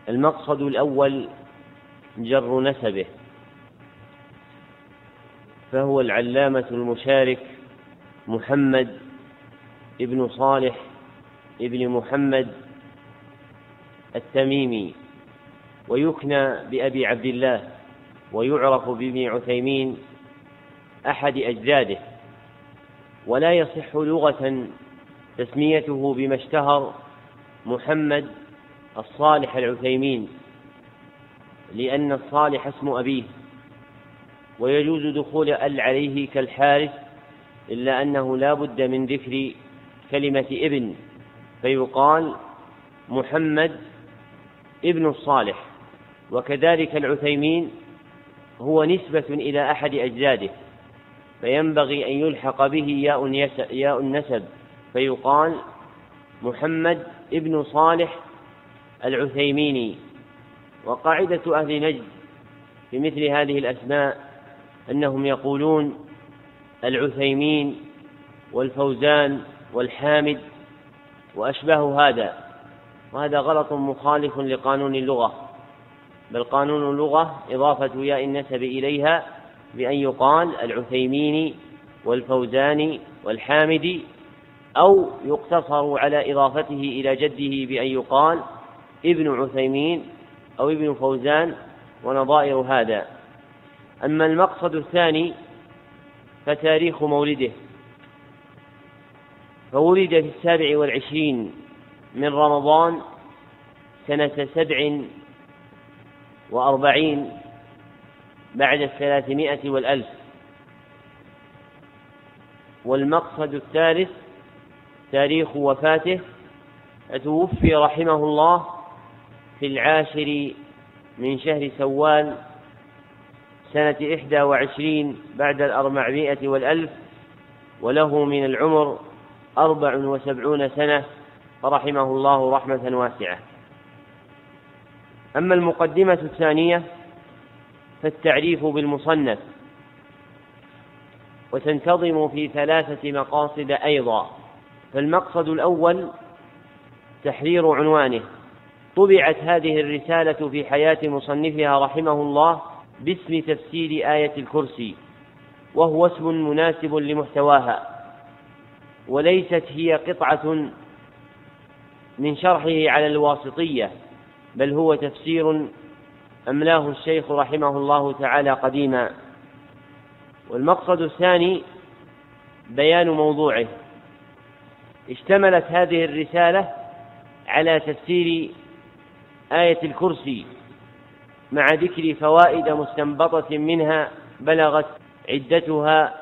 المقصد الأول جر نسبه، فهو العلامة المشارك محمد ابن صالح ابن محمد التميمي، ويكنى بأبي عبد الله، ويعرف بابن عثيمين أحد أجداده، ولا يصح لغة تسميته بما اشتهر محمد الصالح العثيمين، لأن الصالح اسم أبيه، ويجوز دخول عليه كالحارث، إلا أنه لا بد من ذكر كلمة ابن، فيقال محمد ابن الصالح. وكذلك العثيمين هو نسبة إلى أحد أجداده، فينبغي أن يلحق به ياء النسب، فيقال محمد ابن صالح العثيميني. وقاعدة أهل نجد في مثل هذه الأسماء أنهم يقولون العثيمين والفوزان والحامد وأشباه هذا، وهذا غلط مخالف لقانون اللغة، بل قانون اللغة إضافة ياء النسب إليها بأن يقال العثيمين والفوزان والحامد، أو يقتصر على إضافته إلى جده بأن يقال ابن عثيمين أو ابن فوزان ونظائر هذا. أما المقصد الثاني فتاريخ مولده، فولد في 27 من رمضان سنة 47 بعد 300 والألف. والمقصد الثالث تاريخ وفاته، فتوفي رحمه الله في 10 من شهر سوال سنة 21 بعد 400 والألف، وله من العمر 74 سنة، فرحمه الله رحمة واسعة. أما المقدمة الثانية فالتعريف بالمصنف، وتنتظم في 3 مقاصد أيضا. فالمقصد الأول تحرير عنوانه. طبعت هذه الرسالة في حياة مصنفها رحمه الله باسم تفسير آية الكرسي، وهو اسم مناسب لمحتواها، وليست هي قطعة من شرحه على الواسطية، بل هو تفسير أملاه الشيخ رحمه الله تعالى قديما. والمقصد الثاني بيان موضوعه. اشتملت هذه الرسالة على تفسير آية الكرسي مع ذكر فوائد مستنبطة منها بلغت عدتها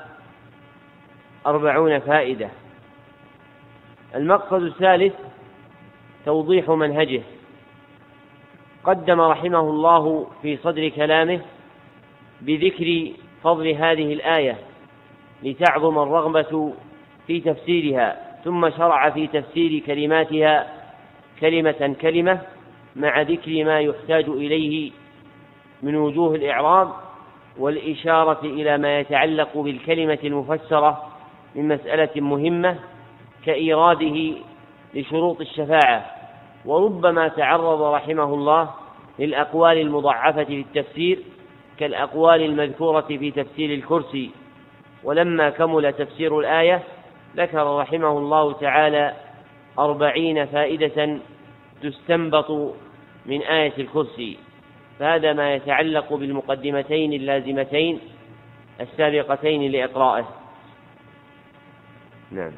40 فائدة. المقصد الثالث توضيح منهجه. قدم رحمه الله في صدر كلامه بذكر فضل هذه الآية لتعظم الرغبة في تفسيرها، ثم شرع في تفسير كلماتها كلمة كلمة مع ذكر ما يحتاج إليه من وجوه الإعراب والإشارة إلى ما يتعلق بالكلمة المفسرة من مسألة مهمة كإيراده لشروط الشفاعة. وربما تعرض رحمه الله للأقوال المضعفة في التفسير كالأقوال المذكورة في تفسير الكرسي. ولما كمل تفسير الآية ذكر رحمه الله تعالى 40 فائدة تستنبط من آية الكرسي، فهذا ما يتعلق بالمقدمتين اللازمتين السابقتين لإقرائه. نعم.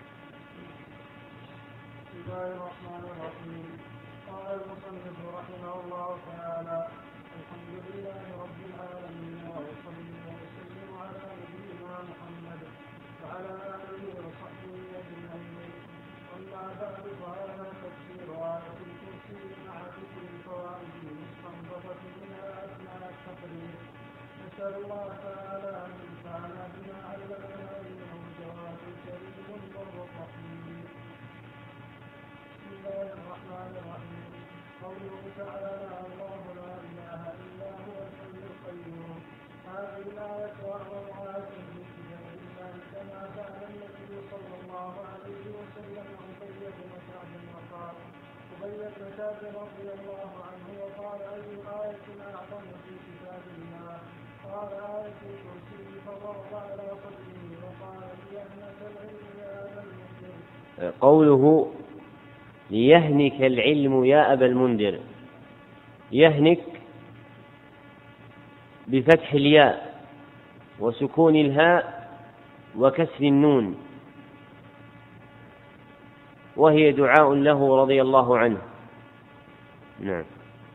بسم الله الرحمن الرحيم. قال المصنف رحمه الله تعالى: الحمد لله رب العالمين، وأصلي وأسلم على نبينا محمد وعلى آله وصحبه أجمعين. أما بعد، فهذا تفسير آية الكرسي مع ذكر الفوائد المستنبطة منها أثناء التقرير. نسأل الله تعالى أن ينفعنا بما علمنا، إنه جواد كريم بر رحيم. بسم الله الرحمن الرحيم. قوله تعالى: الله لا إله إلا هو الحي القيوم. هذه الآية أعظم آية في كتاب الله، كما كان النبي صلى الله عليه وسلم أبي بن كعب وقال أبي بن كعب رضي الله عنه على صدره وقال ليهنك العلم يا أبا المنذر. قوله ليهنك العلم يا أبا المنذر، يهنك بفتح الياء وسكون الهاء وكسر النون، وهي دعاء له رضي الله عنه. نعم.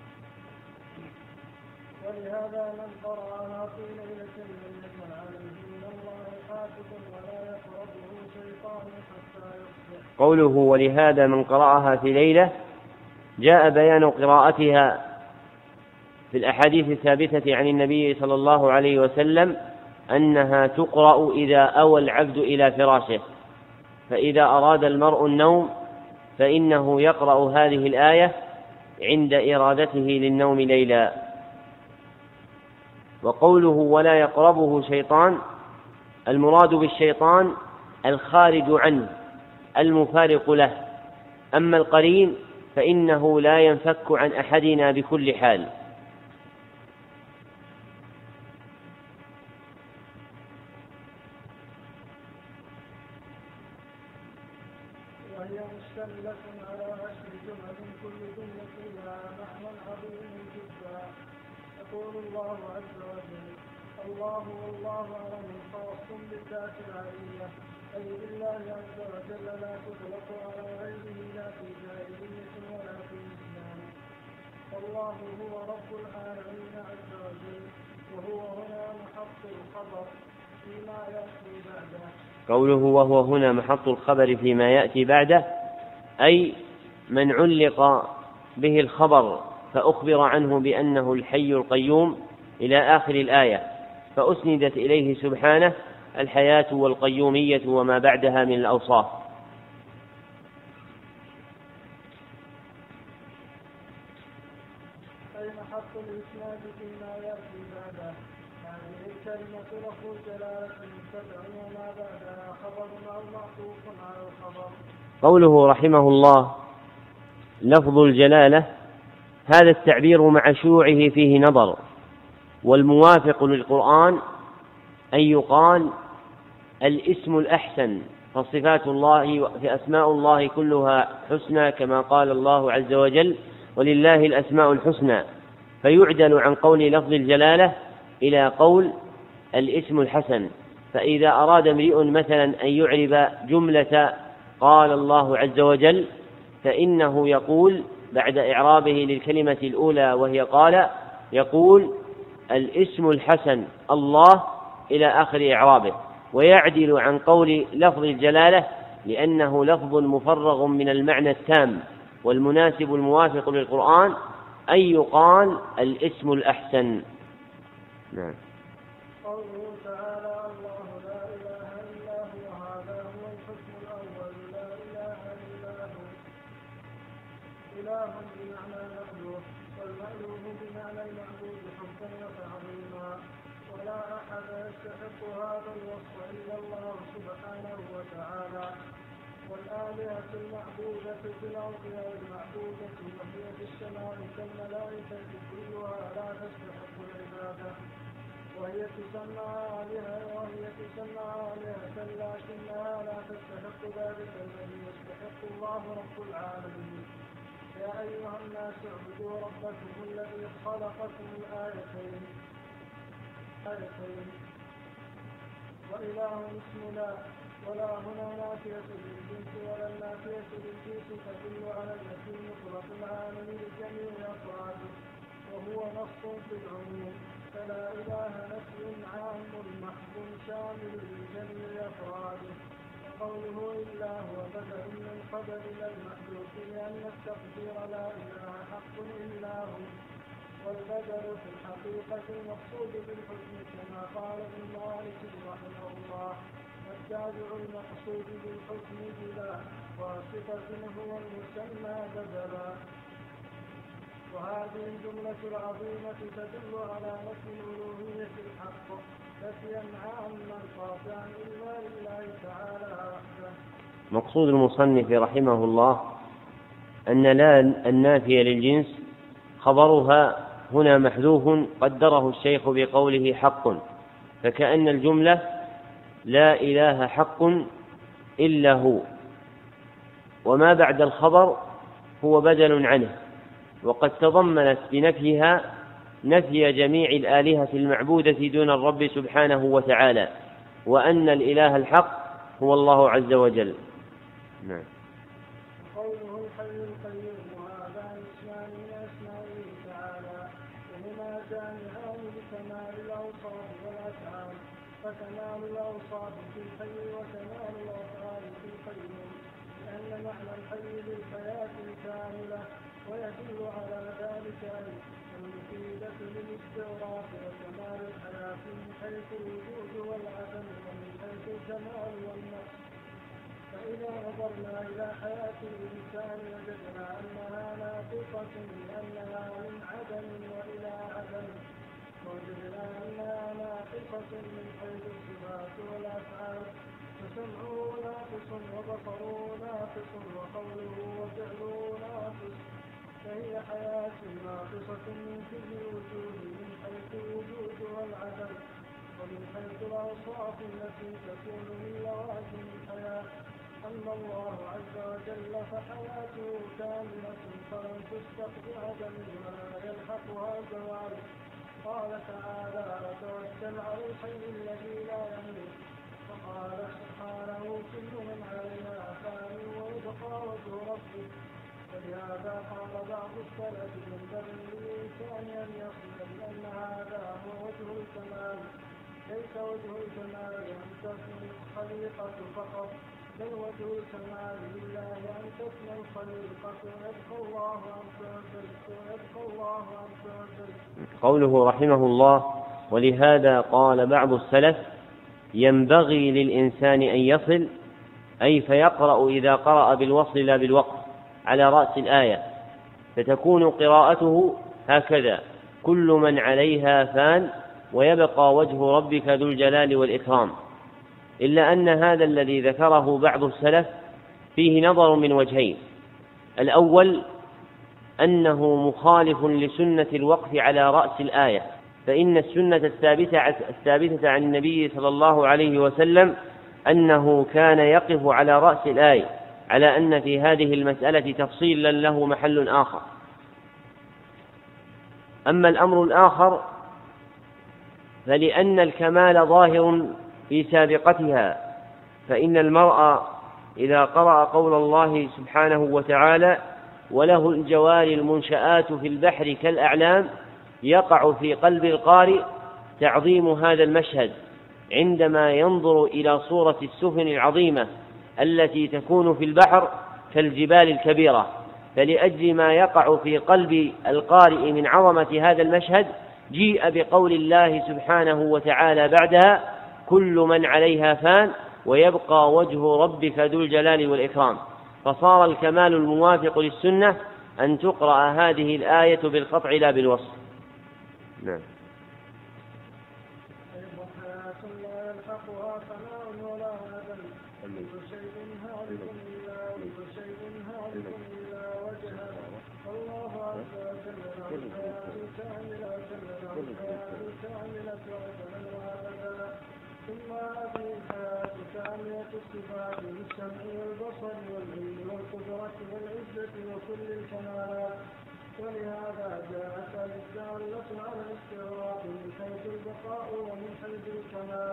ولهذا من قرأها في ليلة لم يكن عليه من الله حافظ ولا يقربه شيطان حتى يصبح. قوله ولهذا من قرأها في ليلة، جاء بيان قراءتها في الأحاديث الثابتة عن النبي صلى الله عليه وسلم أنها تقرأ إذا أوى العبد إلى فراشه، فإذا أراد المرء النوم فإنه يقرأ هذه الآية عند إرادته للنوم ليلا. وقوله ولا يقربه شيطان، المراد بالشيطان الخارج عنه المفارق له، أما القرين فإنه لا ينفك عن أحدنا بكل حال. وهي مشتملة على 10 جمل كل جملة فيها معنى عظيم جدا. يقول الله عز وجل: الله والله أعلم خاص بالذات العلية، أي بالله عز وجل لا تطلق على غيره لا في جاهلية ولا في إسلام. والله هو رب العالمين عز وجل، وهو هنا محط الخبر فيما يأتي بعده. قوله وهو هنا محط الخبر فيما يأتي بعده، أي من علق به الخبر فأخبر عنه بأنه الحي القيوم إلى آخر الآية، فأسندت إليه سبحانه الحياة والقيومية وما بعدها من الأوصاف. أي محط الإسناد فيما يأتي بعده. هذه الكلمة لفظ الجلالة مبتدأ وما بعدها خبر أو معطوف على الخبر. قوله رحمه الله لفظ الجلالة، هذا التعبير مع شيوعه فيه نظر، والموافق للقرآن أن يقال الاسم الأحسن، فصفات الله في أسماء الله كلها حسنى كما قال الله عز وجل ولله الأسماء الحسنى، فيعدل عن قول لفظ الجلالة إلى قول الاسم الحسن. فإذا أراد امرئ مثلا أن يعرب جملة قال الله عز وجل فإنه يقول بعد إعرابه للكلمة الأولى وهي قال، يقول الاسم الحسن الله إلى آخر إعرابه، ويعدل عن قول لفظ الجلالة لأنه لفظ مفرغ من المعنى التام، والمناسب الموافق للقرآن أن يقال الاسم الأحسن. نعم. قوله تعالى: الله لا إله إلا هو، هذا هو الحكم الأول، لا إله إلا هو. إله بمعنى مألوف، والمألوف بمعنى المعبود حبا وتعظيما، ولا أحد يستحق هذا الوصف إلا الله سبحانه وتعالى. والآلهة المعبودة في الأرض أو المعبودة وهي في السماء كالملائكة كلها لا تستحق العبادة، وهي تسمى آلهة لكنها لا تستحق ذلك الذي يستحق الله رب العالمين. يا أيها الناس اعبدوا ربكم الذي خلقكم الآيتين. وإله اسم لا، ولا هنا نافية للجنس ولا النافية للجنس تدل على التي مطلق العالم لجميع أفراده، وهو نص في العموم، فلا إله نفي عام محض شامل لجميع أفراده. وقوله إلا هو بدل من قبل إلى المحدود، لأن التقدير لا إله حق إلا هو، والبدل في الحقيقة المقصود بالحكم كما قال ابن مالك رحمه الله: والتابع المقصود بالحكم بلا واسطة هو المسمى بدلا. وهذه الجملة العظيمة تدل على نفي الألوهية الحق نفيا عاما قاطعا إلا لله تعالى وحده. مقصود المصنف رحمه الله أن لا النافية للجنس خبرها هنا محذوف قدره الشيخ بقوله حق، فكأن الجملة لا إله حق إلا هو، وما بعد الخبر هو بدل عنه، وقد تضمنت بنفيها نفي جميع الآلهة المعبودة دون الرب سبحانه وتعالى، وأن الإله الحق هو الله عز وجل. نعم. قوله الحي القيوم، وهذا اسمان من أسمائه تعالى، وهما جامعان لكمال الأوصاف والأفعال، فكمال الأوصاف في الحي وكمال الأفعال في القيوم، لأن معنى الحي للحياة الكاملة، ويدل على ذلك المفيدة للاستغراق وكمال الحياة من حيث الوجود والعدم ومن حيث الكمال والنقص. فإذا نظرنا إلى حياة الإنسان وجدنا أنها ناقصة لأنها من عدم وإلى عدم، وجدنا أنها ناقصة من حيث الصفات والأفعال، فسمعه ناقص وبصره ناقص وقوله وفعله ناقص، فهي حياة ناقصة من كل الوجود من حيث الوجود والعدم، ومن حيث الأوصاف التي تكون من لوازم الحياة. أما الله عز وجل فحياته كاملة فلن تسبق بعدم ولا يلحقها زوال. قال تعالى: وتوكل على الحي الذي لا يموت. وقال سبحانه: كل من عليها فان ويبقى وجه ربك. فلهذا قال بعض السلف: ينبغي للإنسان أن يصل بأن هذا هو وجه الكمال، ليس وجه الكمال أن تكون الخليقة فقط، بل وجه الكمال لله أن تكون الخليقة ويبقى الله عز وجل. قوله رحمه الله: ولهذا قال بعض السلف: ينبغي للإنسان أن يصل، أي فيقرأ إذا قرأ بالوصل لا بالوقف على رأس الآية، فتكون قراءته هكذا: كل من عليها فان ويبقى وجه ربك ذو الجلال والإكرام. إلا أن هذا الذي ذكره بعض السلف فيه نظر من وجهين: الأول أنه مخالف لسنة الوقف على رأس الآية، فإن السنة الثابتة عن النبي صلى الله عليه وسلم أنه كان يقف على رأس الآية، على أن في هذه المسألة تفصيلا له محل آخر. أما الأمر الآخر فلأن الكمال ظاهر في سابقتها، فإن المرء إذا قرأ قول الله سبحانه وتعالى: وله الجوار المنشآت في البحر كالأعلام، يقع في قلب القارئ تعظيم هذا المشهد عندما ينظر إلى صورة السفن العظيمة التي تكون في البحر كالجبال الكبيرة، فلأجل ما يقع في قلب القارئ من عظمة هذا المشهد جيء بقول الله سبحانه وتعالى بعدها: كل من عليها فان ويبقى وجه ربك ذو الجلال والإكرام. فصار الكمال الموافق للسنة أن تقرأ هذه الآية بالقطع لا بالوصف. نعم. ثم هذه الحياة كاملة الصفات بالسمع والبصر والعلم والقدرة والعزة وكل الكمالات، ولهذا جاءت الدالة على الاستغراق من حيث البقاء ومن حيث الكمال.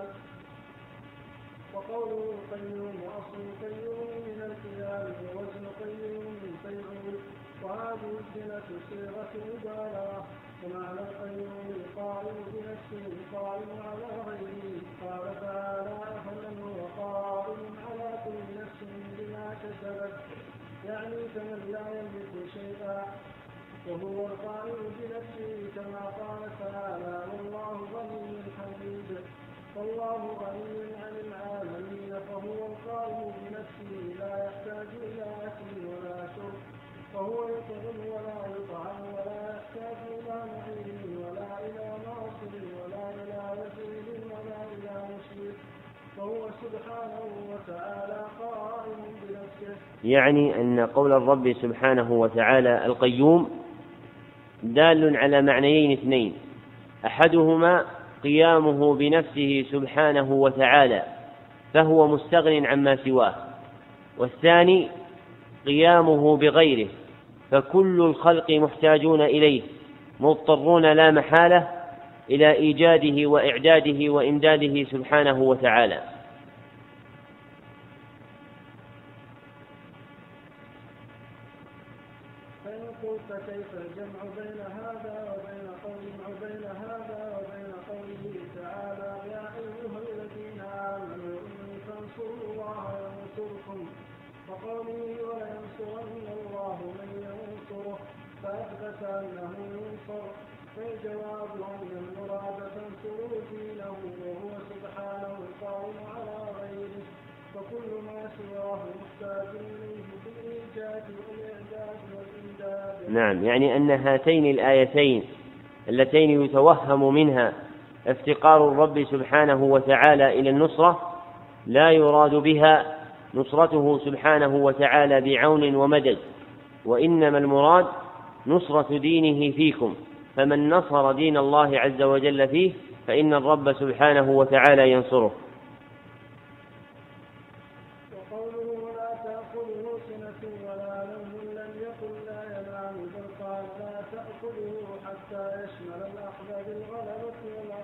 وقوله القيوم وأصل القيوم من القيام ووزن قيوم من فيعول، وهذه الصلة صيغة مبالغة، ومعنى القيوم القائم بنفسه القائم على غيره. قال تعالى: أفمن هو قائم على كل نفس بما كسبت، يعني كمن لا يملك شيئا وهو القائم بنفسه، كما قال تعالى: والله غني حميد. والله غني عن العالمين، فهو القائم بنفسه لا يحتاج إلى أكل ولا شرب، وهو يطعم ولا يطعم، ولا يحتاج إلى معين ولا إلى ناصر ولا إلى وزير ولا إلى مشرك، وهو سبحانه وتعالى قائم بنفسه. يعني أن قول الرب سبحانه وتعالى القيوم دال على معنيين اثنين: أحدهما قيامه بنفسه سبحانه وتعالى فهو مستغن عما سواه. والثاني قيامه بغيره، فكل الخلق محتاجون إليه مضطرون لا محالة إلى إيجاده وإعداده وإمداده سبحانه وتعالى. فإن قلت كيف الجمع بين هذا وبين قوله تعالى يا أيها الذين آمنوا إن تنصروا الله ينصركم، وقوله ولينصرن الله من ينصره، فأثبت أنه ينصر. فالجواب أن المراد تنصروا دينه وهو سبحانه القائم على غيره، فكل ما سواه محتاج إليه في الإيجاد والإعداد والإمداد. نعم، يعني أن هاتين الآيتين اللتين يتوهم منها افتقار الرب سبحانه وتعالى إلى النصرة لا يراد بها نصرته سبحانه وتعالى بعون ومدد، وإنما المراد نصرة دينه فيكم، فمن نصر دين الله عز وجل فيه فإن الرب سبحانه وتعالى ينصره. وقوله ولا تأخذه سنة ولا نوم لم يقل لا ينام، بل قال لا تأخذه حتى يشمل الأخذ بالغلبة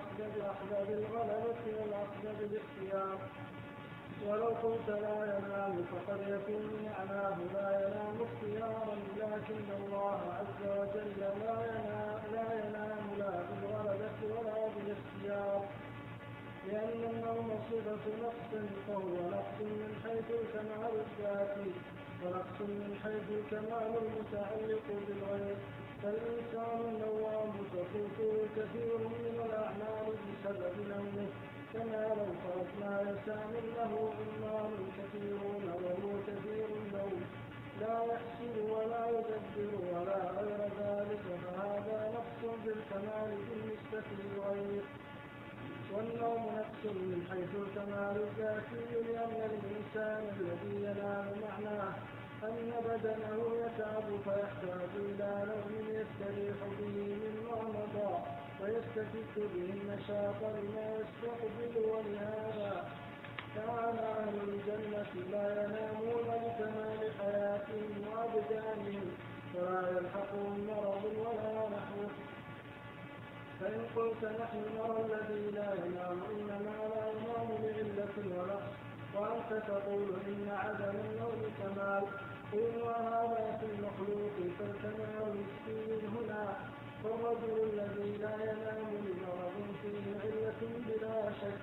والأخذ بالاختيار. ولو قلت لا ينام فقد يكون معناه لا ينام اختيارا، لكن الله عز وجل لا ينام لا بالغلبة ولا بالاختيار، لأن النوم صفة نقص، فهو نقص من حيث الكمال الذاتي ونقص من حيث الكمال المتعلق بالغير. فالإنسان النوام تفوته كثير من الأعمال بسبب نومه، كما لو فرضنا إنسان له عمال كثيرون وهو كثير النوم لا يحسن ولا يدبر ولا غير ذلك، فهذا نقص بالكمال بالنسبة للغير. والنوم نقص من حيث الكمال الذاتي، لأن الإنسان الذي ينام معناه أن بدنه يتعب فيحتاج إلى نوم يستريح به مما مضى ويستفيد به النشاط لما يستقبل. ولهذا كان أهل الجنة لا ينامون لكمال حياتهم وأبدانهم ولا يلحقهم مرض ولا نحوه. فإن قلت نحن نرى الذي لا ينام إنما لا ينام بعلة ونقص، وأنت تقول إن عدم النوم كمال، قل وهذا في المخلوق فالكمال السين هنا. فالرجل الذي لا ينام لمرض فيه علة بلا شك،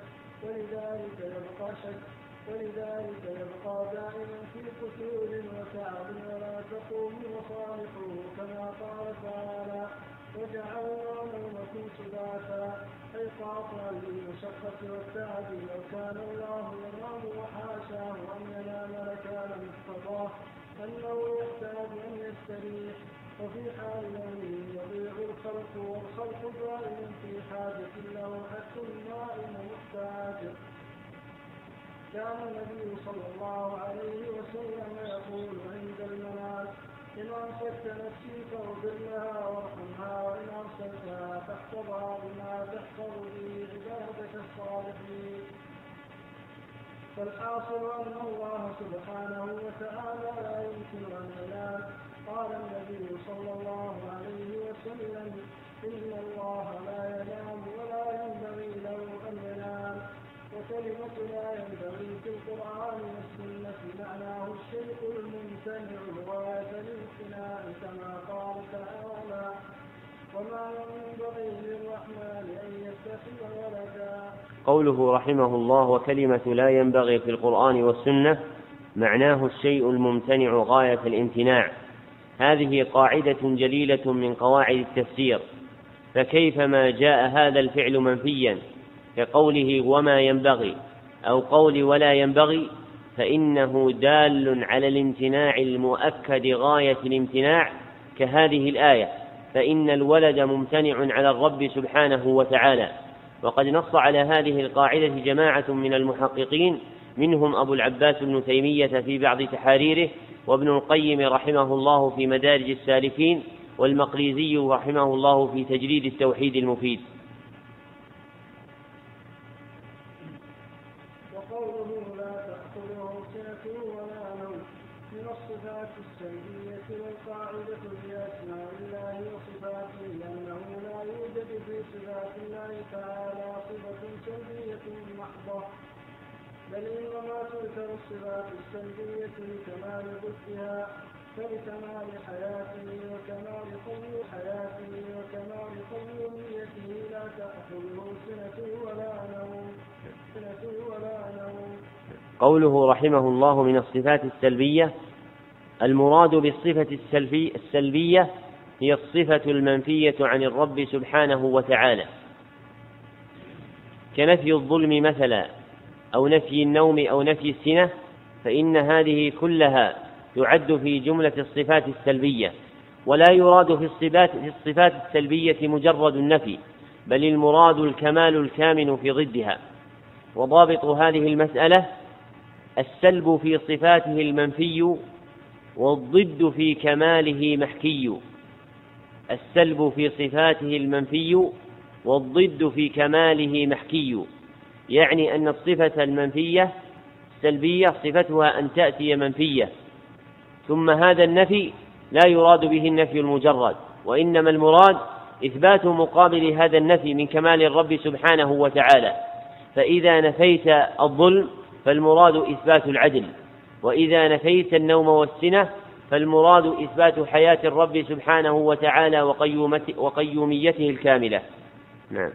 ولذلك يبقى دائما في فتور وتعب ولا تقوم مصالحه، كما قال تعالى وجعلنا نومكم سباتا، أي قاطعا للمشقة والتعب. لو كان الله ينام وحاشاه أن ينام لكان مقتضاه أنه يحتاج أن يستريح، وفي حال نومه يضيع الخلق والخلق دائما في حاجة له حتى النائم محتاج. كان النبي صلى الله عليه وسلم يقول عند المنام إن أمسكت نفسي فاغفر لها وارحمها، وإن أرسلتها فاحفظها بما تحفظ به عبادك الصالحين. فالحاصل أن الله سبحانه وتعالى لا يمكن أن ينام. قال النبي صلى الله عليه وسلم إن الله لا ينام ولا ينبغي له أن ينام. وكلمة لا ينبغي في القرآن والسنة معناه الشيء الممتنع غاية الامتناع، كما قال تعالى وما ينبغي للرحمن أن يتخذ ولدا. قوله رحمه الله وكلمة لا ينبغي في القرآن والسنة معناه الشيء الممتنع غاية الامتناع، هذه قاعدة جليلة من قواعد التفسير، فكيفما جاء هذا الفعل منفيا كقوله وما ينبغي أو قول ولا ينبغي فإنه دال على الامتناع المؤكد غاية الامتناع، كهذه الآية فإن الولد ممتنع على الرب سبحانه وتعالى. وقد نص على هذه القاعدة جماعة من المحققين، منهم أبو العباس ابن تيمية في بعض تحاريره، وابن القيم رحمه الله في مدارج السالكين، والمقريزي رحمه الله في تجريد التوحيد المفيد. وقوله تعالى صفة سلبية محضة، بل إنما تذكر الصفات السلبية لكمال ضدها، فلكمال حياته وكمال قيوميته لا تأخذه سنة ولا نوم. قوله رحمه الله من الصفات السلبية، المراد بالصفة السلبية هي الصفة المنفية عن الرب سبحانه وتعالى، كنفي الظلم مثلا، أو نفي النوم، أو نفي السنة، فإن هذه كلها تعد في جملة الصفات السلبية، ولا يراد في الصفات السلبية مجرد النفي، بل المراد الكمال الكامن في ضدها. وضابط هذه المسألة السلب في صفاته المنفي، والضد في كماله محكي. السلب في صفاته المنفي، والضد في كماله محكي، يعني أن الصفة المنفية السلبية صفتها أن تأتي منفية، ثم هذا النفي لا يراد به النفي المجرد، وإنما المراد إثبات مقابل هذا النفي من كمال الرب سبحانه وتعالى. فإذا نفيت الظلم فالمراد إثبات العدل، وإذا نفيت النوم والسنة فالمراد إثبات حياة الرب سبحانه وتعالى وقيوميته الكاملة. نعم.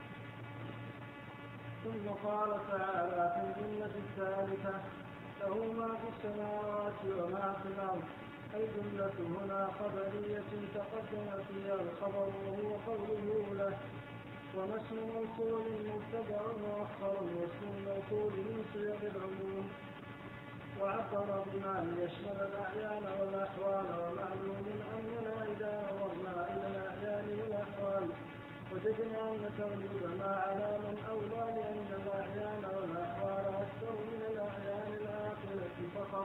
ثم قال تعالى في الجملة الثالثة: له ما في السماوات وما في الأرض. الجملة هنا خبرية تقدم فيها الخبر وهو قوله له، وما اسم موصول مبتدأ مؤخر، واسم الموصول من صيغ العموم، وعبر بما يشمل الأعيان والأحوال، ومعلوم أننا إذا نظرنا إلى الأعيان والأحوال وجدنا أن تغلب ما على من أولى، لأن الأعيان والأحوال أكثر من الأعيان العاقلة فقط.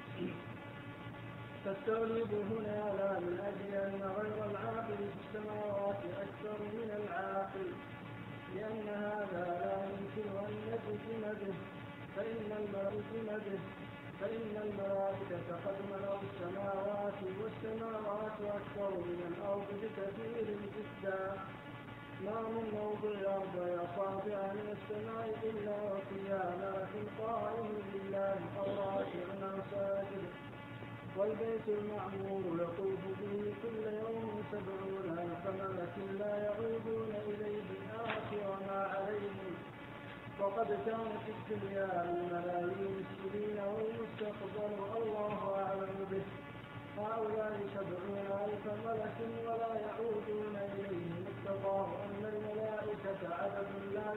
فالتغليب هنا لا من أجل أن غير العاقل في السماوات أكثر من العاقل، لأن هذا لا يمكن أن يجزم به، فإن الملائكة قد ملأوا السماوات، والسماوات أكثر من الأرض بكثير جدا. ما من موضع أربع أصابع من السماء إلا وفيها ملك قائم لله أو راكع ساجد، والبيت المعمور يطوف به كل يوم 70,000 ملك لا يعودون إليه آخر ما عليهم. وقد كانت الدنيا للملايين السنين والمستقبل الله أعلم به. هؤلاء 70,000 ملك ولا يعودون إليهم، اقتضاه أن الملائكة عدد لا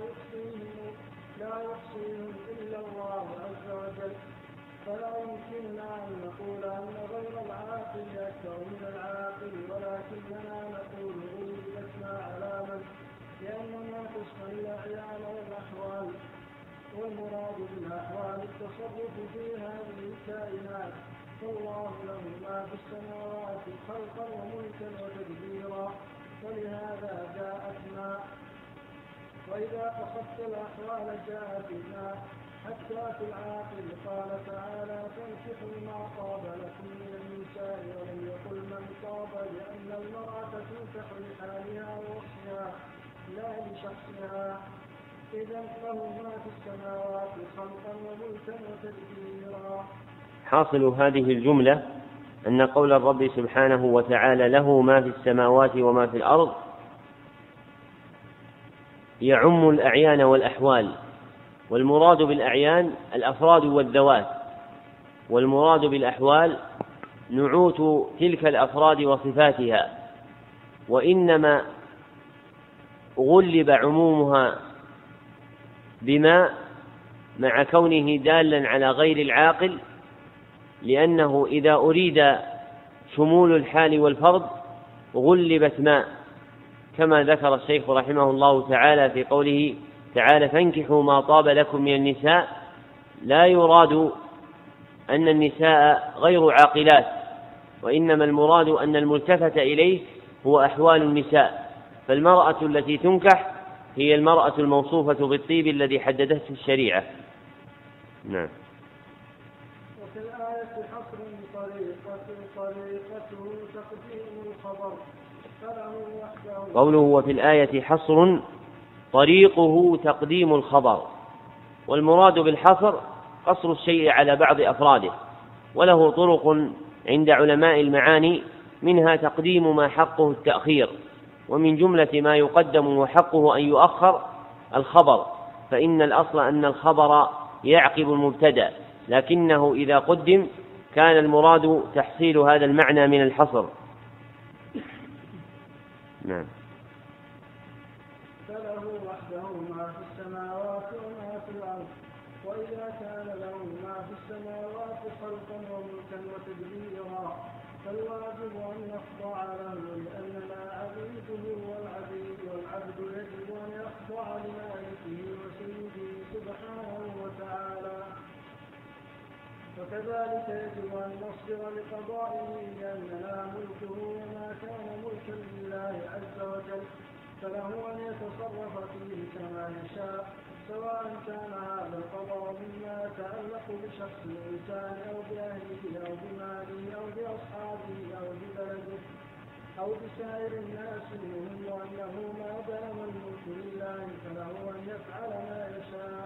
يحصيهم إلا الله عز وجل. فلا يمكننا أن نقول أن غير العاقل أكثر من العاقل، ولكننا نقول لسنا على من، لأننا قسم الأعيان والأحوال، والمراد بالأحوال التصرف في هذه الكائنات، فالله له ما في السماوات خلقا وملكا وتدبيرا، ولهذا جاءت ما. وإذا أخذت الأحوال جاءت ما، حتى في العاقل قال تعالى: فانكحوا ما طاب لكم من النساء، ولم يقل من طاب، لأن المرأة تنكح لحالها ووصفها لا لشخصها. إذن له ما في السماوات خلقا وملكا وتدبيرا. حاصل هذه الجملة أن قول الرب سبحانه وتعالى له ما في السماوات وما في الأرض يعم الأعيان والأحوال، والمراد بالأعيان الأفراد والذوات، والمراد بالأحوال نعوت تلك الأفراد وصفاتها، وإنما غلب عمومها بما مع كونه دالا على غير العاقل، لأنه إذا أريد شمول الحال والفرد غلبت ما، كما ذكر الشيخ رحمه الله تعالى في قوله تعالى: فانكحوا ما طاب لكم من النساء. لا يراد أن النساء غير عاقلات، وإنما المراد أن الملتفت إليه هو أحوال النساء، فالمرأة التي تنكح هي المرأة الموصوفة بالطيب الذي حددته الشريعة. نعم. وفي الآية حصر طريقته تقديم الخبر، فله وحده. قوله وفي الآية حصر طريقه تقديم الخبر، والمراد بالحصر قصر الشيء على بعض أفراده، وله طرق عند علماء المعاني، منها تقديم ما حقه التأخير، ومن جملة ما يقدم وحقه أن يؤخر الخبر، فإن الأصل أن الخبر يعقب المبتدأ، لكنه إذا قدم كان المراد تحصيل هذا المعنى من الحصر. نعم. فله وحده ما في السماوات وما في الأرض، وإذا كان له ما في السماوات خلقا وملكا وتدبيرا فالواجب أن يخضع له، لأننا عبيده والعبد يجب أن يخضع لمالكه وسيده سبحانه وتعالى. وكذلك يجب أن نصبر لقضائه، لأننا ملكه وما كان ملكا لله عز وجل، فله أن يتصرف فيه كما يشاء، سواء كان هذا القضاء مما يتعلق بشخص الإنسان أو بأهله أو بماله أو بأصحابه أو ببلده أو بسائر الناس منهم، وأنه ما دام الملك لله فله أن يفعل ما يشاء.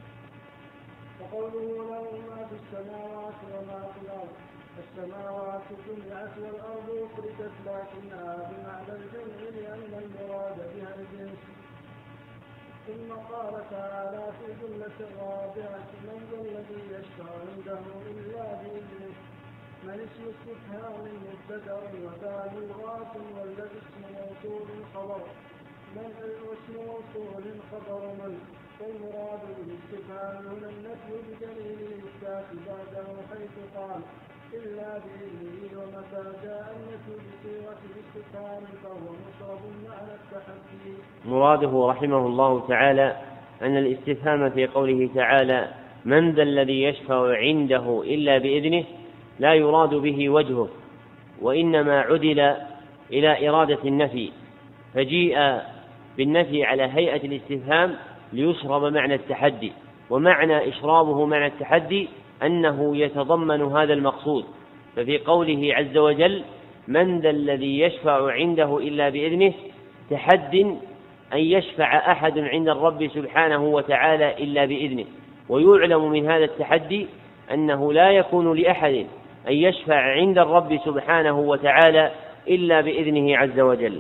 وقوله له ما في السماوات وما في الأرض، السماوات جمعت والأرض أخرجت، لكنها بمعنى الجمع لأن المراد بها الجنس. ثم قال تعالى في جملة الرابعة: من ذا الذي يشفع عنده إلا بإذنه. من اسم استفهام مبتدأ وباء لغات والذي اسم موصول خبر، من اسم موصول خبر من، والمراد بالاستفهام هنا النفي بدليل الإثبات بعده، حيث قال إلا بإذنه، ومتى جاء النفي بصيغة الاستفهام فهو مصرف معنى التحدي. مراده رحمه الله تعالى أن الاستفهام في قوله تعالى من ذا الذي يشفع عنده إلا بإذنه لا يراد به وجهه، وإنما عدل إلى إرادة النفي، فجيء بالنفي على هيئة الاستفهام ليشرب معنى التحدي، ومعنى إشرابه معنى التحدي أنه يتضمن هذا المقصود. ففي قوله عز وجل من ذا الذي يشفع عنده إلا بإذنه تحد أن يشفع أحد عند الرب سبحانه وتعالى إلا بإذنه، ويعلم من هذا التحدي أنه لا يكون لأحد أن يشفع عند الرب سبحانه وتعالى إلا بإذنه عز وجل.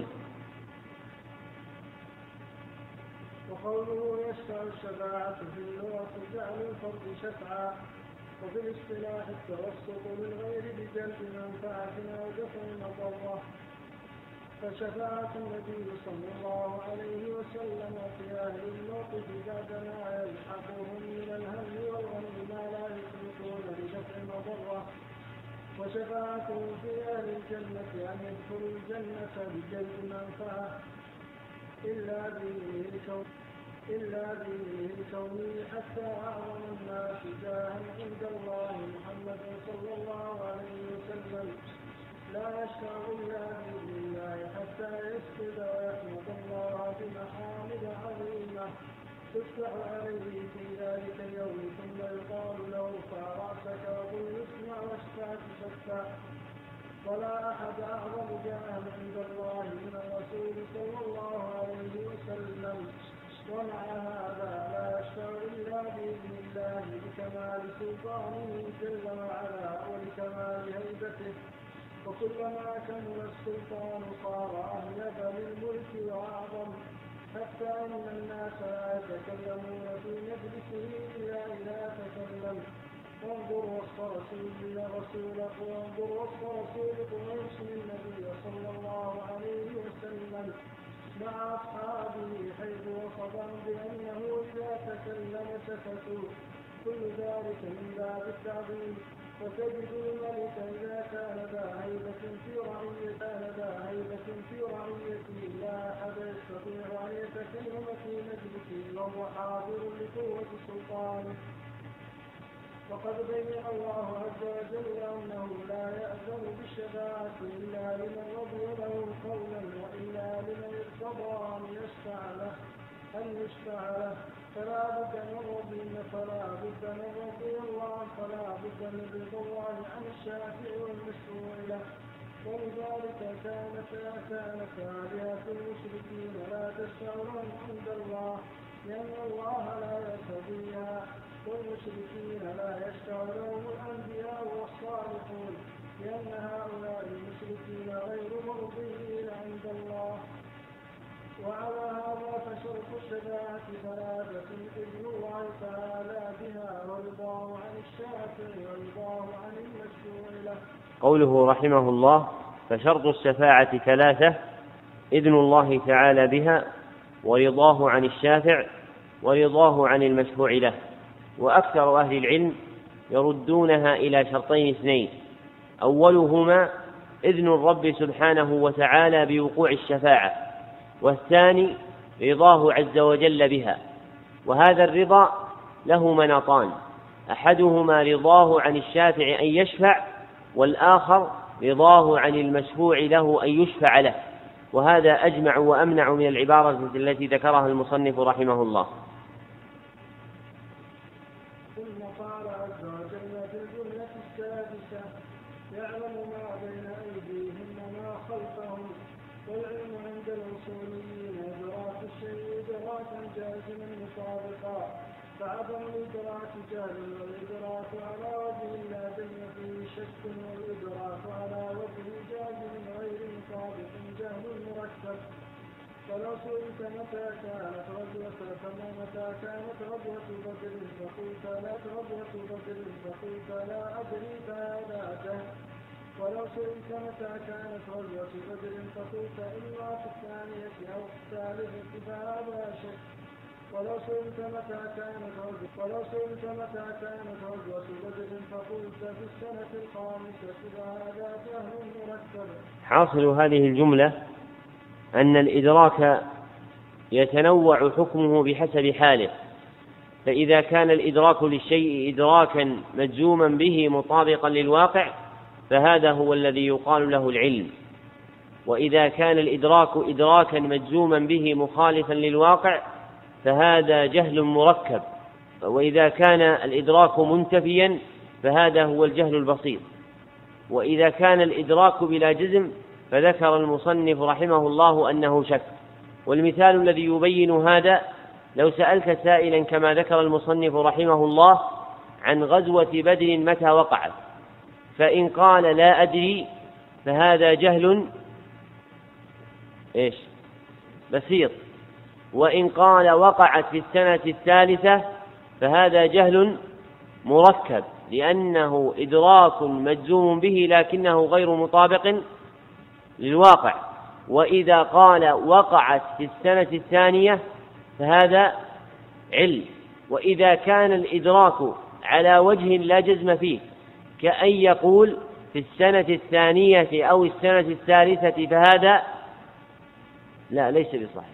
وقوله يشفع الشفاعة في اللغة جعل الفرد شفعا، وفي الاصطلاح التوسط للغير بجلب منفعة أو دفع مضرة. فشفاعة النبي صلى الله عليه وسلم في أهل الموقف بعدما يلحقهم من الهم والغم ما لا يطلقون لدفع مضرة، وشفاعته في أهل الجنة أن يدخلوا الجنة بجلب منفعة إلا بإذنه الكوني، حتى أعظم الناس جاها عند الله محمد صلى الله عليه وسلم لا يشفع إلا بإذن الله حتى يسجد ويحمد الله بمحامد عظيمة تفتح عليه في ذلك اليوم، ثم يقال له ارفع رأسك وقل اسمع واشفع تشفع. ولا أحد أعظم جاها عند الله من الرسول صلى الله عليه وسلم، ومع هذا لا يشفع إلا بإذن الله بكمال سلطانه جل وعلا ولكمال هيبته، وكلما كمل السلطان صار أهيب للملك وأعظم، حتى إن الناس لا يتكلمون في مجلسه إلا إذا تكلم. وانظر وصف رسول قريش النبي صلى الله عليه وسلم مع أصحابه، حيث وصفهم بأنه إذا تكلم سكتوا، كل ذلك من باب التعظيم. وتجد الملك إذا كان ذا هيبة في رعيته لا أحد يستطيع أن يتكلم في مجلسه وهو حاضر لقوة سلطانه. وقد بين الله عز وجل أنه لا يأذن بالشفاعة إلا لمن رضي له قولا، وإلا لمن ارتضى أن يشفع له، فلا بد من رضي الله عن الشافع والمشروع له. ولذلك كانت آلهة المشركين لا تشفع لهم عند الله لأن الله لا يرتضي بها، والمشركين لا يشفع لهم الأنبياء والصالحون لأن هؤلاء المشركين غير مرضيين عند الله. وعلى هذا فشرط الشفاعة ثلاثة: إذن الله تعالى بها، ورضاه عن الشافع، ورضاه عن المشفوع له. قوله رحمه الله: فشرط الشفاعة ثلاثة: إذن الله تعالى بها، ورضاه عن الشافع، ورضاه عن المشفوع له. وأكثر أهل العلم يردونها إلى شرطين اثنين: أولهما إذن الرب سبحانه وتعالى بوقوع الشفاعة، والثاني رضاه عز وجل بها. وهذا الرضا له مناطان: أحدهما رضاه عن الشافع أن يشفع، والآخر رضاه عن المشفوع له أن يشفع له. وهذا أجمع وأمنع من العبارة التي ذكرها المصنف رحمه الله. ثم قال عز وجل في الجملة السادسة: يعلم ما بين أيديهم وما خلفهم. والعلم عند الأصوليين إدراك الشيء إدراكا جازما مطابقا، فعدم الإدراك جهل، والإدراك على وجه لا دين فيه شك، والإدراك على وجه جازم غير مطابق جهل مركب. ولو سئلت متى كانت غزوة بدر فقلت لا أدري فهذا جهل. ولو سئلت متى كانت غزوة بدر فقلت إما في الثانية أو في الثالثة فهذا شك. ولو سئلت متى كانت غزوة بدر فقلت في السنة الخامسة فهذا جهل مركب. حاصل هذه الجملة أن الإدراك يتنوع حكمه بحسب حاله، فإذا كان الإدراك للشيء إدراكا مجزوما به مطابقا للواقع فهذا هو الذي يقال له العلم، وإذا كان الإدراك إدراكا مجزوما به مخالفا للواقع فهذا جهل مركب، وإذا كان الإدراك منتفيا فهذا هو الجهل البسيط. وإذا كان الإدراك بلا جزم فذكر المصنف رحمه الله أنه شك. والمثال الذي يبين هذا: لو سألت سائلا كما ذكر المصنف رحمه الله عن غزوة بدر متى وقعت، فإن قال لا أدري فهذا جهل بسيط، وإن قال وقعت في السنة الثالثة فهذا جهل مركب، لأنه إدراك مجزوم به لكنه غير مطابق للواقع. وإذا قال وقعت في السنة الثانية فهذا علم. وإذا كان الإدراك على وجه لا جزم فيه كأن يقول في السنة الثانية أو السنة الثالثة فهذا ليس بصحيح.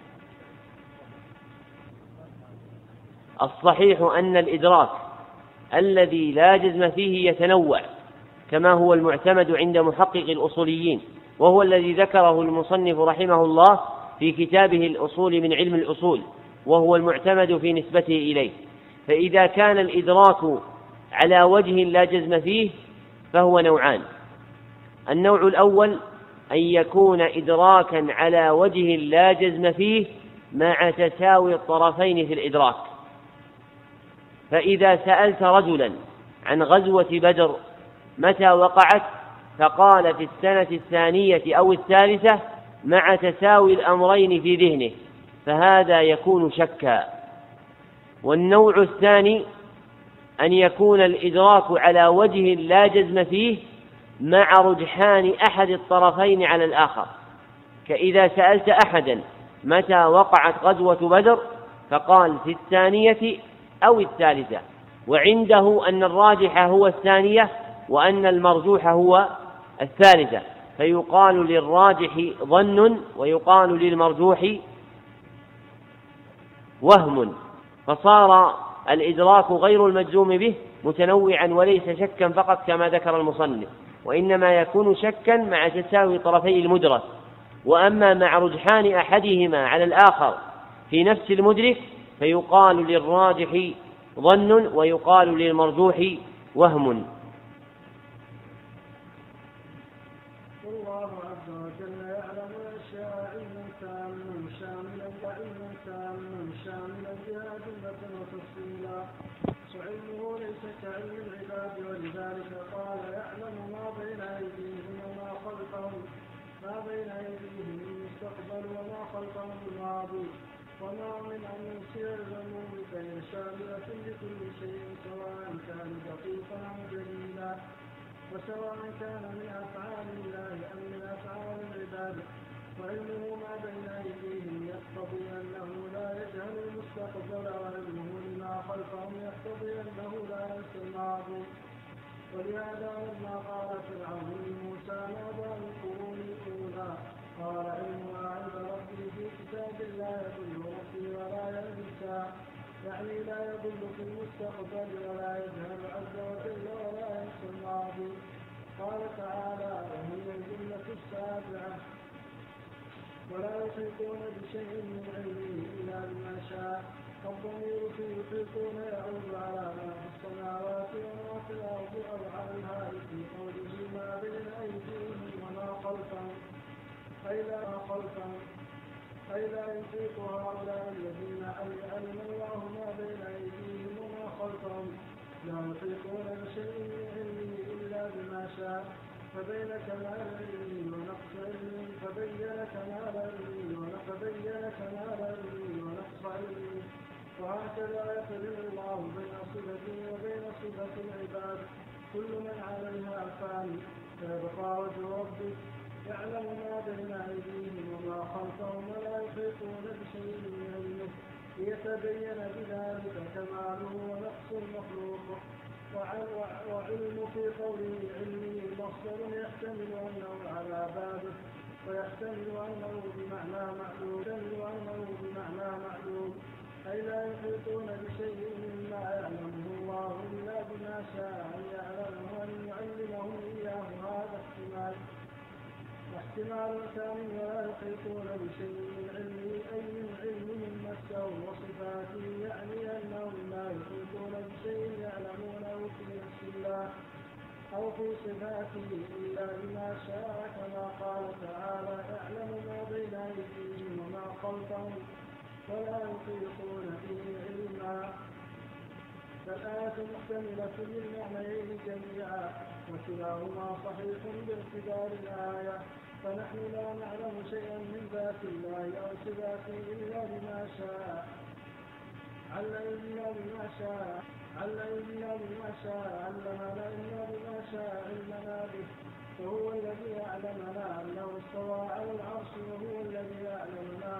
الصحيح أن الإدراك الذي لا جزم فيه يتنوع، كما هو المعتمد عند محقق الأصوليين، وهو الذي ذكره المصنف رحمه الله في كتابه الأصول من علم الأصول، وهو المعتمد في نسبته إليه. فإذا كان الإدراك على وجه لا جزم فيه فهو نوعان: النوع الأول أن يكون إدراكا على وجه لا جزم فيه مع تساوي الطرفين في الإدراك. فإذا سألت رجلا عن غزوة بدر متى وقعت فقال في السنة الثانية أو الثالثة مع تساوي الأمرين في ذهنه فهذا يكون شكا. والنوع الثاني أن يكون الإدراك على وجه لا جزم فيه مع رجحان أحد الطرفين على الآخر، كإذا سألت أحدا متى وقعت غزوة بدر فقال في الثانية أو الثالثة، وعنده أن الراجح هو الثانية وأن المرجوح هو الثالثة، فيقال للراجح ظن ويقال للمرجوح وهم، فصار الإدراك غير المجزوم به متنوعا وليس شكا فقط كما ذكر المصنف، وإنما يكون شكا مع تساوي طرفي المدرك. وأما مع رجحان أحدهما على الآخر في نفس المدرك فيقال للراجح ظن ويقال للمرجوح وهم. والله عز وجل يعلم الأشياء علما كاملا شاملا لا علما تاما شاملا بها جملة وتفصيلا، وعلمه ليس كعلم العباد، ولذلك قال يعلم ما بين أيديهم وما خلفهم، ما بين أيديهم المستقبل وما خلفهم الماضي، وما من أن يصير العلوم فهي شاملة لكل شيء سواء كان دقيقا أو جليلا، وسواء كان من أفعال الله أم من أفعال العباد. وعلمه ما بين أيديهم يقتضي أنه لا يجهل المستقبل، وعلمه لما خلفهم يقتضي أنه لا ينسى الماضي. ولهذا لما قال فرعون لموسى ما بال القرون الأولى قال علمها عند ربي في كتاب لا يضل ربي ولا ينسى، يعني لا يضل في المستقبل ولا يجهل عز وجل ولا ينسى الماضي. قال تعالى وهي الجملة السابعة ولا يحيطون بشيء من علمه إلا بما شاء. الضمير في يحيطون يعود على ما في السماوات وما في الأرض أو على الهاء في قوله ما بين أيديهم وما خلفهم، أي لا يحيط هؤلاء الذين علم الله ما بين أيديهم وما خلفهم لا يحيطون بشيء من علمه إلا بما شاء. فبين كمال علمه ونقص علمه ونقص علمه، وهكذا يقرن الله بين صفته وبين صفة العباد. كل من عليها فان فيبقى وجه ربك يعلم ما بين أيديهم وما خلفهم ولا يحيطون بشيء من علمه، ليتبين بذلك كماله ونقص المخلوق. وعلم في قوله علمه مصدر يحتمل أنه على بابه، ويحتمل أنه بمعنى معلوم، أي لا يحيطون بشيء مما يعلمه الله إلا بما شاء أن يعلمه أن يعلمهم إياه. هذا احتمال ثاني ولا يحيطون بشيء من علمه أي من علمهم نفسه وصفاته، يعني أنهم لا يحيطون بشيء يعلمونه في نفس الله أو في صفاته إلا بما شاء، كما قال تعالى يعلم ما بين أيديهم وما خلفهم ولا يحيطون به علما. فالآية محتملة للمعنيين جميعا، وكلاهما صحيح باعتبار الآية. فنحن لا نعلم شيئا من ذات الله أو صفاته إلا بما شاء، علمنا بما شاء علمنا به. فهو الذي يعلمنا أنه استوى على العرش، وهو الذي يعلمنا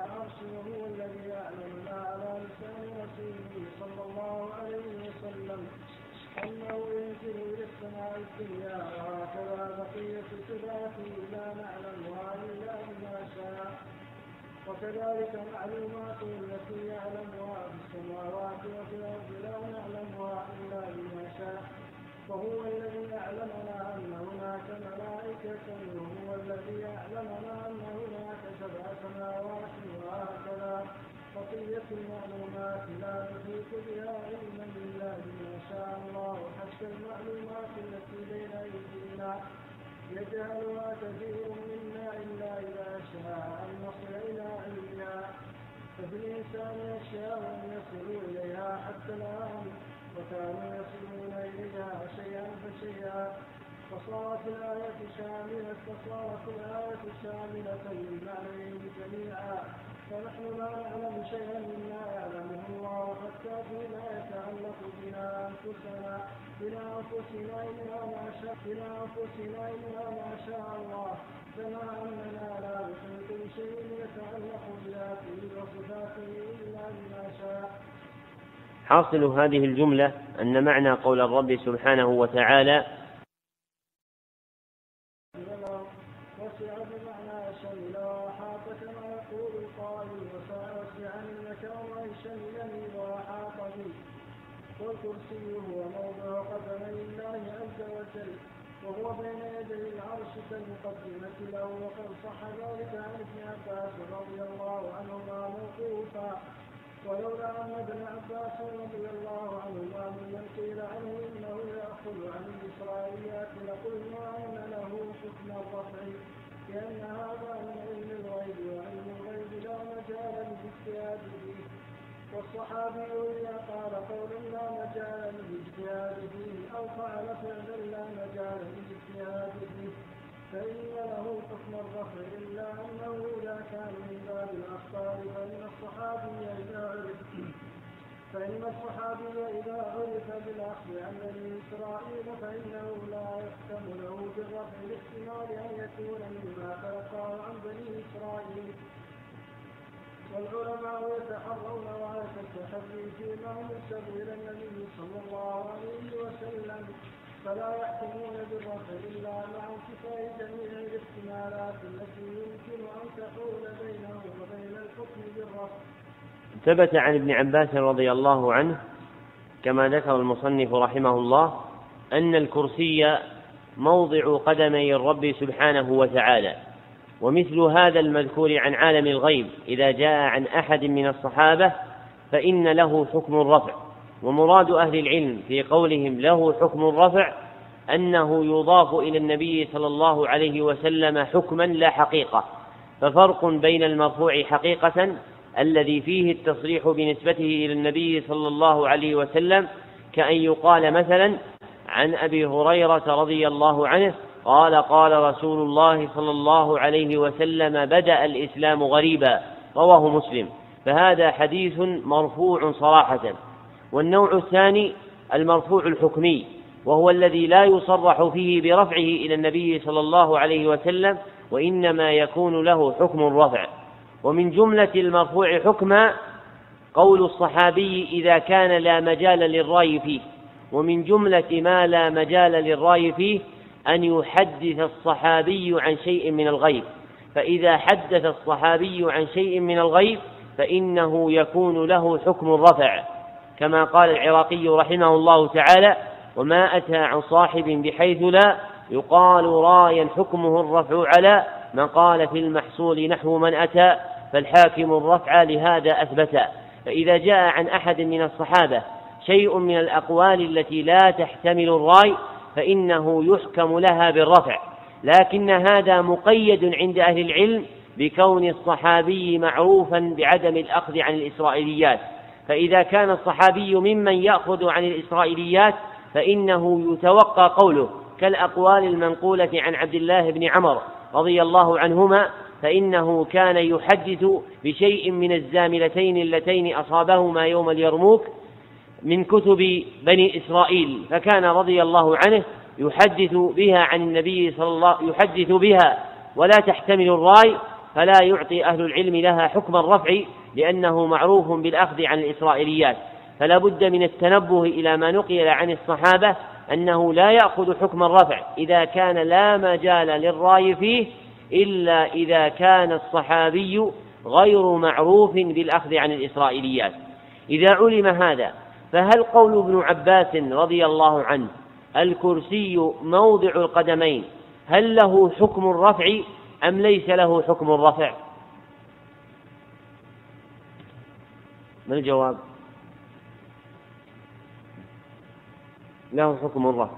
على لسان رسوله صلى الله عليه وسلم أنه ينزل إلى السماء الدنيا، وهكذا بقية صفاته لا نعلمها إلا بما شاء. وكذلك معلوماته التي يعلمها في السماوات وفي الأرض لا نعلمها إلا بما شاء. وهو الذي يعلمنا أن هناك ملائكة، وهو الذي يعلمنا أن هناك 7 سماوات، وهكذا بقية المعلومات لا تحيط بها علما إلا بما شاء الله. حتى المعلومات التي بين أيدينا يجهلها كثير منا إلا إذا شاء أن نصل إلى علمها. ففي الإنسان أشياء يصل إليها حتى الآن، وكانوا يصلون إليها شيئا فشيئا. فصارت الآية شاملة للمعنيين جميعا. فنحن لا نعلم شيئا مما يعلمه الله حتى فيما يتعلق بنا أنفسنا إلا ما شاء الله، كما أننا لا نحيط بشيء يتعلق بذاته وصفاته إلا بما شاء. حاصل هذه الجملة أن معنى قول الرب سبحانه وتعالى وسع بمعنى شمل وأحاط، كما يقول القائل وسعني وما شملني وأحاط بي. والكرسي هو موضع قدمي الله عز وجل، وهو بين يدي العرش كالمقدمة له. وقد صح ذلك عن ابن عباس رضي الله عنهما موقوفا، ولولا أن ابن عباس رضي الله عنهما ممن قيل عنه إنه يأخذ عن الإسرائيليات لقلنا أن له حكم الرفع، لأن هذا من علم الغيب، وعلم الغيب لا مجال الاجتهاد فيه. والصحابي إذا قال قولا لا مجال للاجتهاد فيه أو فعل فعلا لا مجال للاجتهاد فيه فإن له حكم الرفع، إلا أنه إذا كان من باب الأخطار فإن الصحابي إذا عرف بالأخذ عن بني إسرائيل فإنه لا يحكم له بالرفع لاحتمال أن يكون مما تلقاه عن بني إسرائيل. والعلماء يتحرون غاية التحري فيما ينسب إلى النبي صلى الله عليه وسلم، فلا يحكمون بالرفع إلا مع انتفاء جميع الاحتمالات التي يمكن أن تحول بينه وبين الحكم بالرفع. ثبت عن ابن عباس رضي الله عنه كما ذكر المصنف رحمه الله أن الكرسي موضع قدمي الرب سبحانه وتعالى، ومثل هذا المذكور عن عالم الغيب إذا جاء عن أحد من الصحابة فإن له حكم الرفع. ومراد أهل العلم في قولهم له حكم الرفع أنه يضاف إلى النبي صلى الله عليه وسلم حكما لا حقيقة، ففرق بين المرفوع حقيقة الذي فيه التصريح بنسبته إلى النبي صلى الله عليه وسلم، كأن يقال مثلا عن أبي هريرة رضي الله عنه قال قال رسول الله صلى الله عليه وسلم بدأ الإسلام غريبا، رواه مسلم، فهذا حديث مرفوع صراحة. والنوع الثاني المرفوع الحكمي، وهو الذي لا يصرح فيه برفعه إلى النبي صلى الله عليه وسلم، وإنما يكون له حكم الرفع. ومن جملة المرفوع حكما قول الصحابي إذا كان لا مجال للرأي فيه. ومن جملة ما لا مجال للرأي فيه أن يحدث الصحابي عن شيء من الغيب، فإذا حدث الصحابي عن شيء من الغيب فإنه يكون له حكم الرفع، كما قال العراقي رحمه الله تعالى: وما أتى عن صاحب بحيث لا يقال رايا حكمه الرفع على من قال في المحصول نحو من أتى، فالحاكم الرفع لهذا أثبت. فإذا جاء عن أحد من الصحابة شيء من الأقوال التي لا تحتمل الراي فإنه يحكم لها بالرفع، لكن هذا مقيد عند أهل العلم بكون الصحابي معروفا بعدم الأخذ عن الإسرائيليات. فإذا كان الصحابي ممن يأخذ عن الإسرائيليات فإنه يتوقى قوله، كالأقوال المنقولة عن عبد الله بن عمر رضي الله عنهما، فإنه كان يحدث بشيء من الزاملتين اللتين أصابهما يوم اليرموك من كتب بني إسرائيل، فكان رضي الله عنه يحدث بها عن النبي صلى الله عليه وسلم، يحدث بها ولا تحتمل الراي، فلا يعطي أهل العلم لها حكم الرفع لأنه معروف بالأخذ عن الإسرائيليات. فلا بد من التنبه إلى ما نقل عن الصحابة أنه لا يأخذ حكم الرفع إذا كان لا مجال للراي فيه، إلا إذا كان الصحابي غير معروف بالأخذ عن الإسرائيليات. إذا علم هذا فهل قول ابن عباس رضي الله عنه الكرسي موضع القدمين هل له حكم الرفع أم ليس له حكم الرفع؟ ما الجواب؟ له حكم الرفع.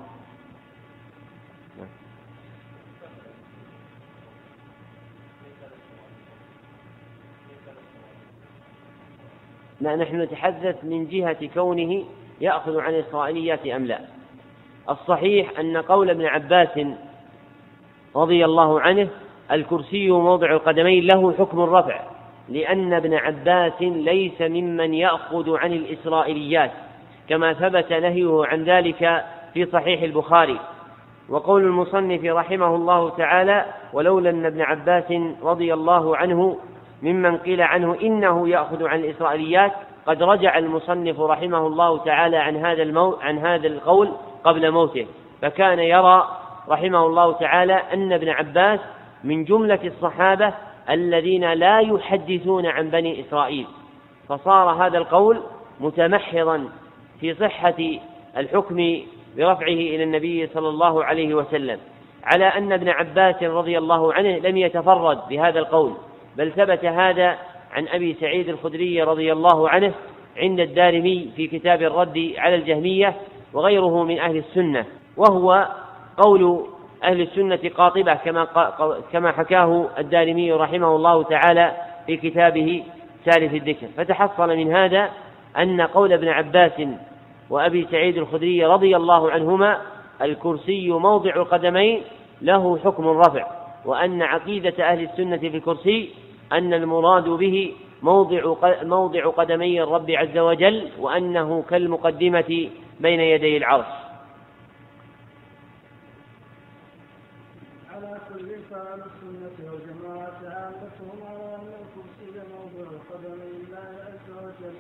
لا، نحن نتحدث من جهة كونه يأخذ عن الإسرائيليات أم لا. الصحيح أن قول ابن عباس رضي الله عنه الكرسي موضع القدمين له حكم الرفع، لأن ابن عباس ليس ممن يأخذ عن الإسرائيليات، كما ثبت نهيه عن ذلك في صحيح البخاري. وقول المصنف رحمه الله تعالى: ولولا أن ابن عباس رضي الله عنه ممن قيل عنه إنه يأخذ عن الإسرائيليات، قد رجع المصنف رحمه الله تعالى عن هذا القول قبل موته، فكان يرى رحمه الله تعالى أن ابن عباس من جملة الصحابة الذين لا يحدثون عن بني إسرائيل، فصار هذا القول متمحضا في صحة الحكم برفعه إلى النبي صلى الله عليه وسلم، على أن ابن عباس رضي الله عنه لم يتفرد بهذا القول، بل ثبت هذا عن أبي سعيد الخدري رضي الله عنه عند الدارمي في كتاب الرد على الجهمية وغيره من أهل السنة، وهو قول أهل السنة قاطبة كما حكاه الدارمي رحمه الله تعالى في كتابه ثالث الذكر. فتحصل من هذا أن قول ابن عباس وأبي سعيد الخدري رضي الله عنهما الكرسي موضع القدمين له حكم الرفع، وأن عقيدة أهل السنة في الكرسي أن المراد به موضع قدمي الرب عز وجل، وأنه كالمقدمة بين يدي العرش. على كل فعل السنة والجماعة عامتهم على أن الكرسي موضع قدمي الله عز وجل،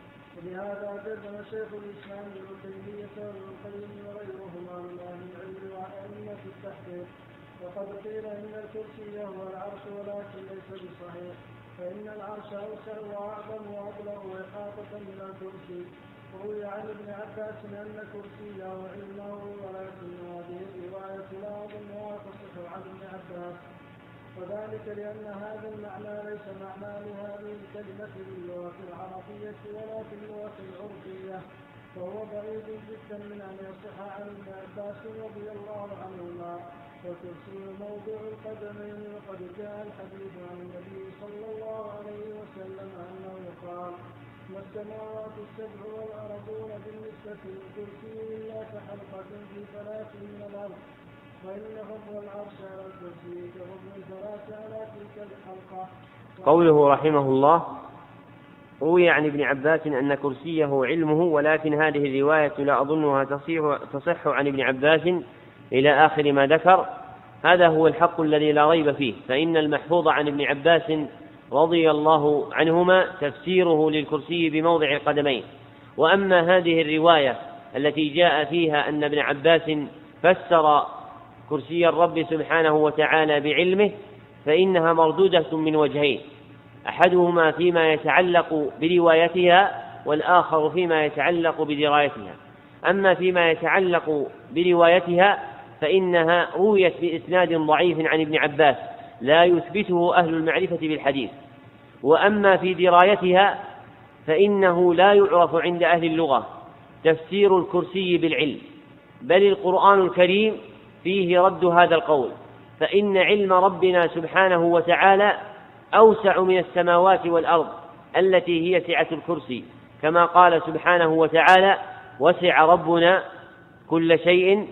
ولهذا جزم شيخ الإسلام ابن تيمية وابن القيم وغيرهما من أهل العلم وأئمة التحقيق. وقد قيل إن الكرسي هو العرش، ولكن ليس بصحيح، فإن العرش أوسع وأعظم وأبلغ إحاطة من الكرسي. وروي عن ابن عباس أن كرسيه علمه، ولكن هذه الرواية لا أظنها تصح عن ابن عباس، وذلك لأن هذا المعنى ليس معنى لهذه الكلمة باللغة العربية ولا في اللغة العربية، فهو بعيد جدا من أن يصح عن ابن عباس رضي الله عنهما. والكرسي موضع القدمين، وقد جاء الحديث عن النبي صلى الله عليه وسلم أنه قال: ما السماوات السبع والأرضون بالنسبة للكرسي إلا كحلقة في فلاة من الأرض، وإن فضل العرش على الكرسي كفضل الفلاة على تلك الحلقة. قوله رحمه الله: روي عن ابن عباس أن كرسيه علمه، ولكن هذه الرواية لا أظنها تصح عن ابن عباس إلى آخر ما ذكر. هذا هو الحق الذي لا ريب فيه، فإن المحفوظ عن ابن عباس رضي الله عنهما تفسيره للكرسي بموضع القدمين. وأما هذه الرواية التي جاء فيها أن ابن عباس فسر كرسي الرب سبحانه وتعالى بعلمه، فإنها مردودة من وجهين: أحدهما فيما يتعلق بروايتها، والآخر فيما يتعلق بدرايتها. أما فيما يتعلق بروايتها فإنها رويت بإسناد ضعيف عن ابن عباس لا يثبته أهل المعرفة بالحديث. وأما في درايتها فإنه لا يعرف عند أهل اللغة تفسير الكرسي بالعلم، بل القرآن الكريم فيه رد هذا القول، فإن علم ربنا سبحانه وتعالى أوسع من السماوات والأرض التي هي سعة الكرسي، كما قال سبحانه وتعالى: وسع ربنا كل شيء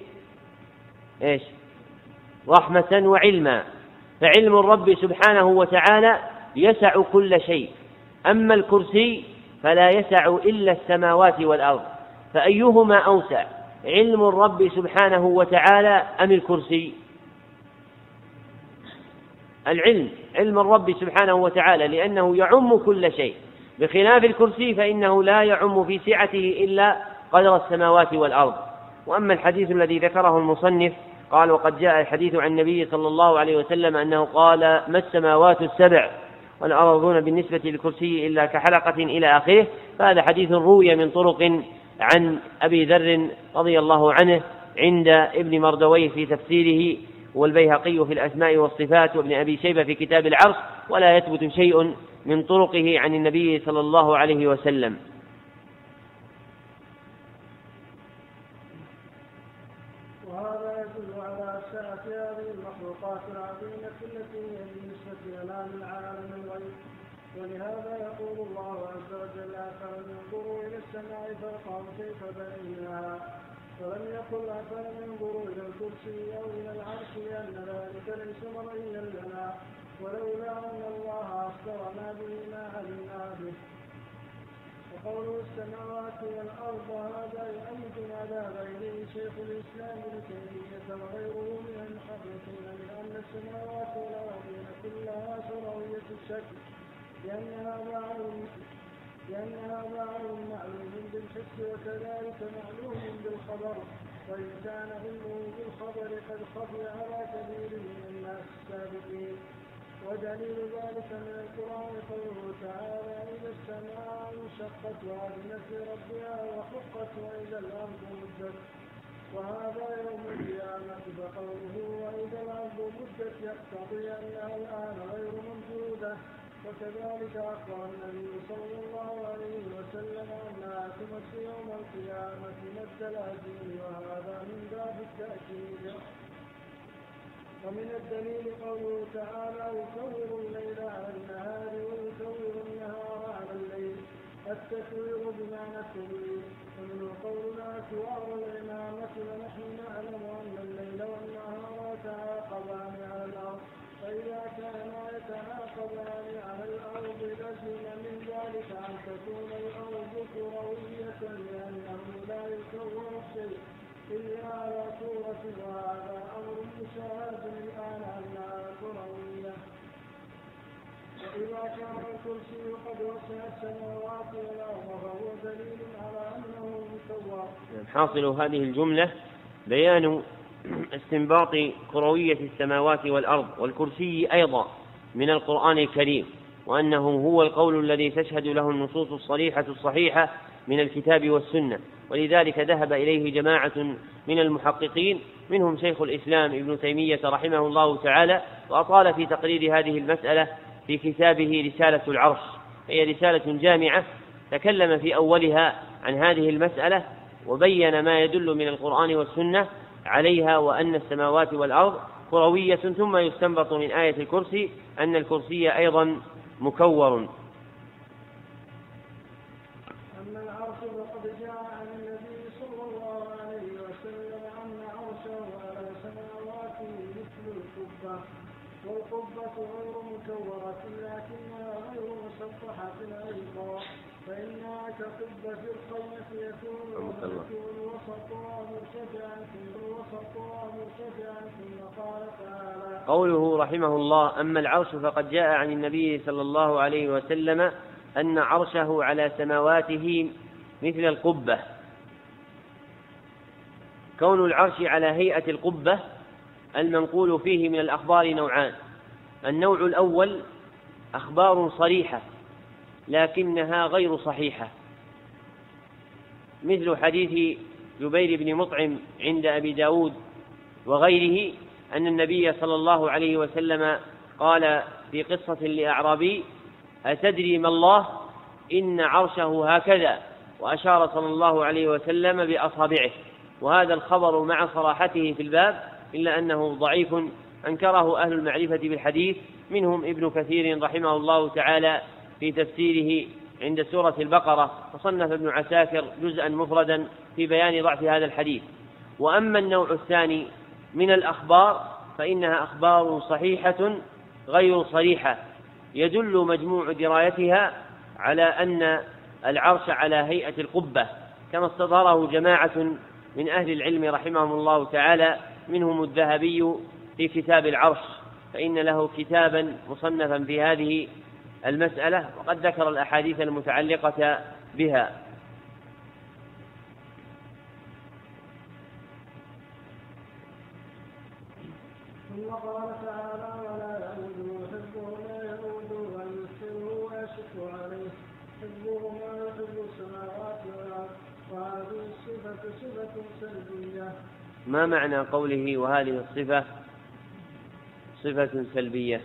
رحمة وعلما. فعلم الرب سبحانه وتعالى يسع كل شيء، أما الكرسي فلا يسع إلا السماوات والأرض، فأيهما أوسع، علم الرب سبحانه وتعالى أم الكرسي؟ علم الرب سبحانه وتعالى، لأنه يعم كل شيء، بخلاف الكرسي فإنه لا يعم في سعته إلا قدر السماوات والأرض. وأما الحديث الذي ذكره المصنف قال: وقد جاء الحديث عن النبي صلى الله عليه وسلم أنه قال: ما السماوات السبع والأرضون بالنسبة للكرسي إلا كحلقة إلى آخره. فهذا حديث روي من طرق عن أبي ذر رضي الله عنه عند ابن مردويه في تفسيره، والبيهقي في الأسماء والصفات، وابن أبي شيبة في كتاب العرش، ولا يثبت شيء من طرقه عن النبي صلى الله عليه وسلم. وهذا يدل على سعة هذه المخلوقات العظيمة التي هي بالنسبة لنا من عالم الغيب. ولهذا يقول الله عز وجل: أفلم ينظروا إلى السماء فوقهم كيف بنيناها، ولم يقل أفلم ينظروا إلى الكرسي أو إلى العرش، لأن ذلك ليس مرئيا لنا، ولولا أن الله أخبرنا به ما علمنا به. وقوله السماوات والأرض هذا يؤيد ما ذهب إليه شيخ الإسلام ابن تيمية وغيره من المحققين من أن السماوات والأرضين كلها سروية الشكل، لأنها معلوم بالحس، وكذلك معلوم بالخبر، وإن كان علمه بالخبر قد خفي على كثير من الناس السابقين. ودليل ذلك من القرآن قوله تعالى: إذا السماء انشقت وأذنت لربها وحقت وإذا الأرض مدت، وهذا يوم القيامة. فقوله وإذا الأرض مدت يقتضي أنها الآن غير موجودة. وكذلك أخبر النبي صلى الله عليه وسلم أنها تمد يوم القيامة مد الأجل، وهذا من باب التأكيد. ومن الدليل قوله تعالى: يكور الليل على النهار ويكور النهار التكوير بمعنى التدوير، ومنه قولنا كوار الإمامة ونحن نعلم أن الليل والنهار يتعاقبان على الأرض، فإذا كانا يتعاقبان على الأرض لزم من ذلك أن تكون الأرض كروية لأنه لا يكون الشيء إلا على صورة، وهذا أمر مشاهد الآن أنها كروية. وإذا كان الكرسي قد وسع السماوات والأرض فهو دليل على أنه مسوى. حاصل هذه الجملة بيان استنباط كروية السماوات والأرض والكرسي أيضا من القرآن الكريم، وأنه هو القول الذي تشهد له النصوص الصريحة الصحيحة من الكتاب والسنة، ولذلك ذهب إليه جماعة من المحققين منهم شيخ الإسلام ابن تيمية رحمه الله تعالى، وأطال في تقرير هذه المسألة في كتابه رسالة العرش، هي رسالة جامعة تكلم في أولها عن هذه المسألة وبين ما يدل من القرآن والسنة عليها، وأن السماوات والأرض كروية، ثم يستنبط من آية الكرسي أن الكرسي أيضا مكور. أما العرش فقد جاء عن النبي صلى الله عليه وسلم أن عرشه على سماواته مثل القبة، والقبة غير مكورة لكنها غير مسطحة أيضا، فإنها كقبة القومة يكون وسطها مرتفعا ثم قال تعالى. قوله رحمه الله أما العرش فقد جاء عن النبي صلى الله عليه وسلم أن عرشه على سماواته مثل القبة. كون العرش على هيئة القبة المنقول فيه من الأخبار نوعان: النوع الأول أخبار صريحة لكنها غير صحيحة، مثل حديث جبير بن مطعم عند أبي داود وغيره أن النبي صلى الله عليه وسلم قال في قصة لأعرابي: أتدري ما الله؟ إن عرشه هكذا، وأشار صلى الله عليه وسلم بأصابعه. وهذا الخبر مع صراحته في الباب إلا أنه ضعيف أنكره أهل المعرفة بالحديث، منهم ابن كثير رحمه الله تعالى في تفسيره عند سورة البقرة، وصنف ابن عساكر جزءا مفردا في بيان ضعف هذا الحديث. وأما النوع الثاني من الأخبار فإنها أخبار صحيحة غير صريحة، يدل مجموع درايتها على أن العرش على هيئة القبة، كما استظهره جماعة من أهل العلم رحمهم الله تعالى، منهم الذهبي في كتاب العرش، فإن له كتابا مصنفا في هذه المسألة، وقد ذكر الأحاديث المتعلقة بها. ثم قال تعالى: ولا يؤوده حفظهما يؤوده أن يحصره ويشق عليه حفظهما يحب السماوات والأرض. وهذه الصفة صفة سلبية. ما معنى قوله وهذه الصفة صفة سلبية؟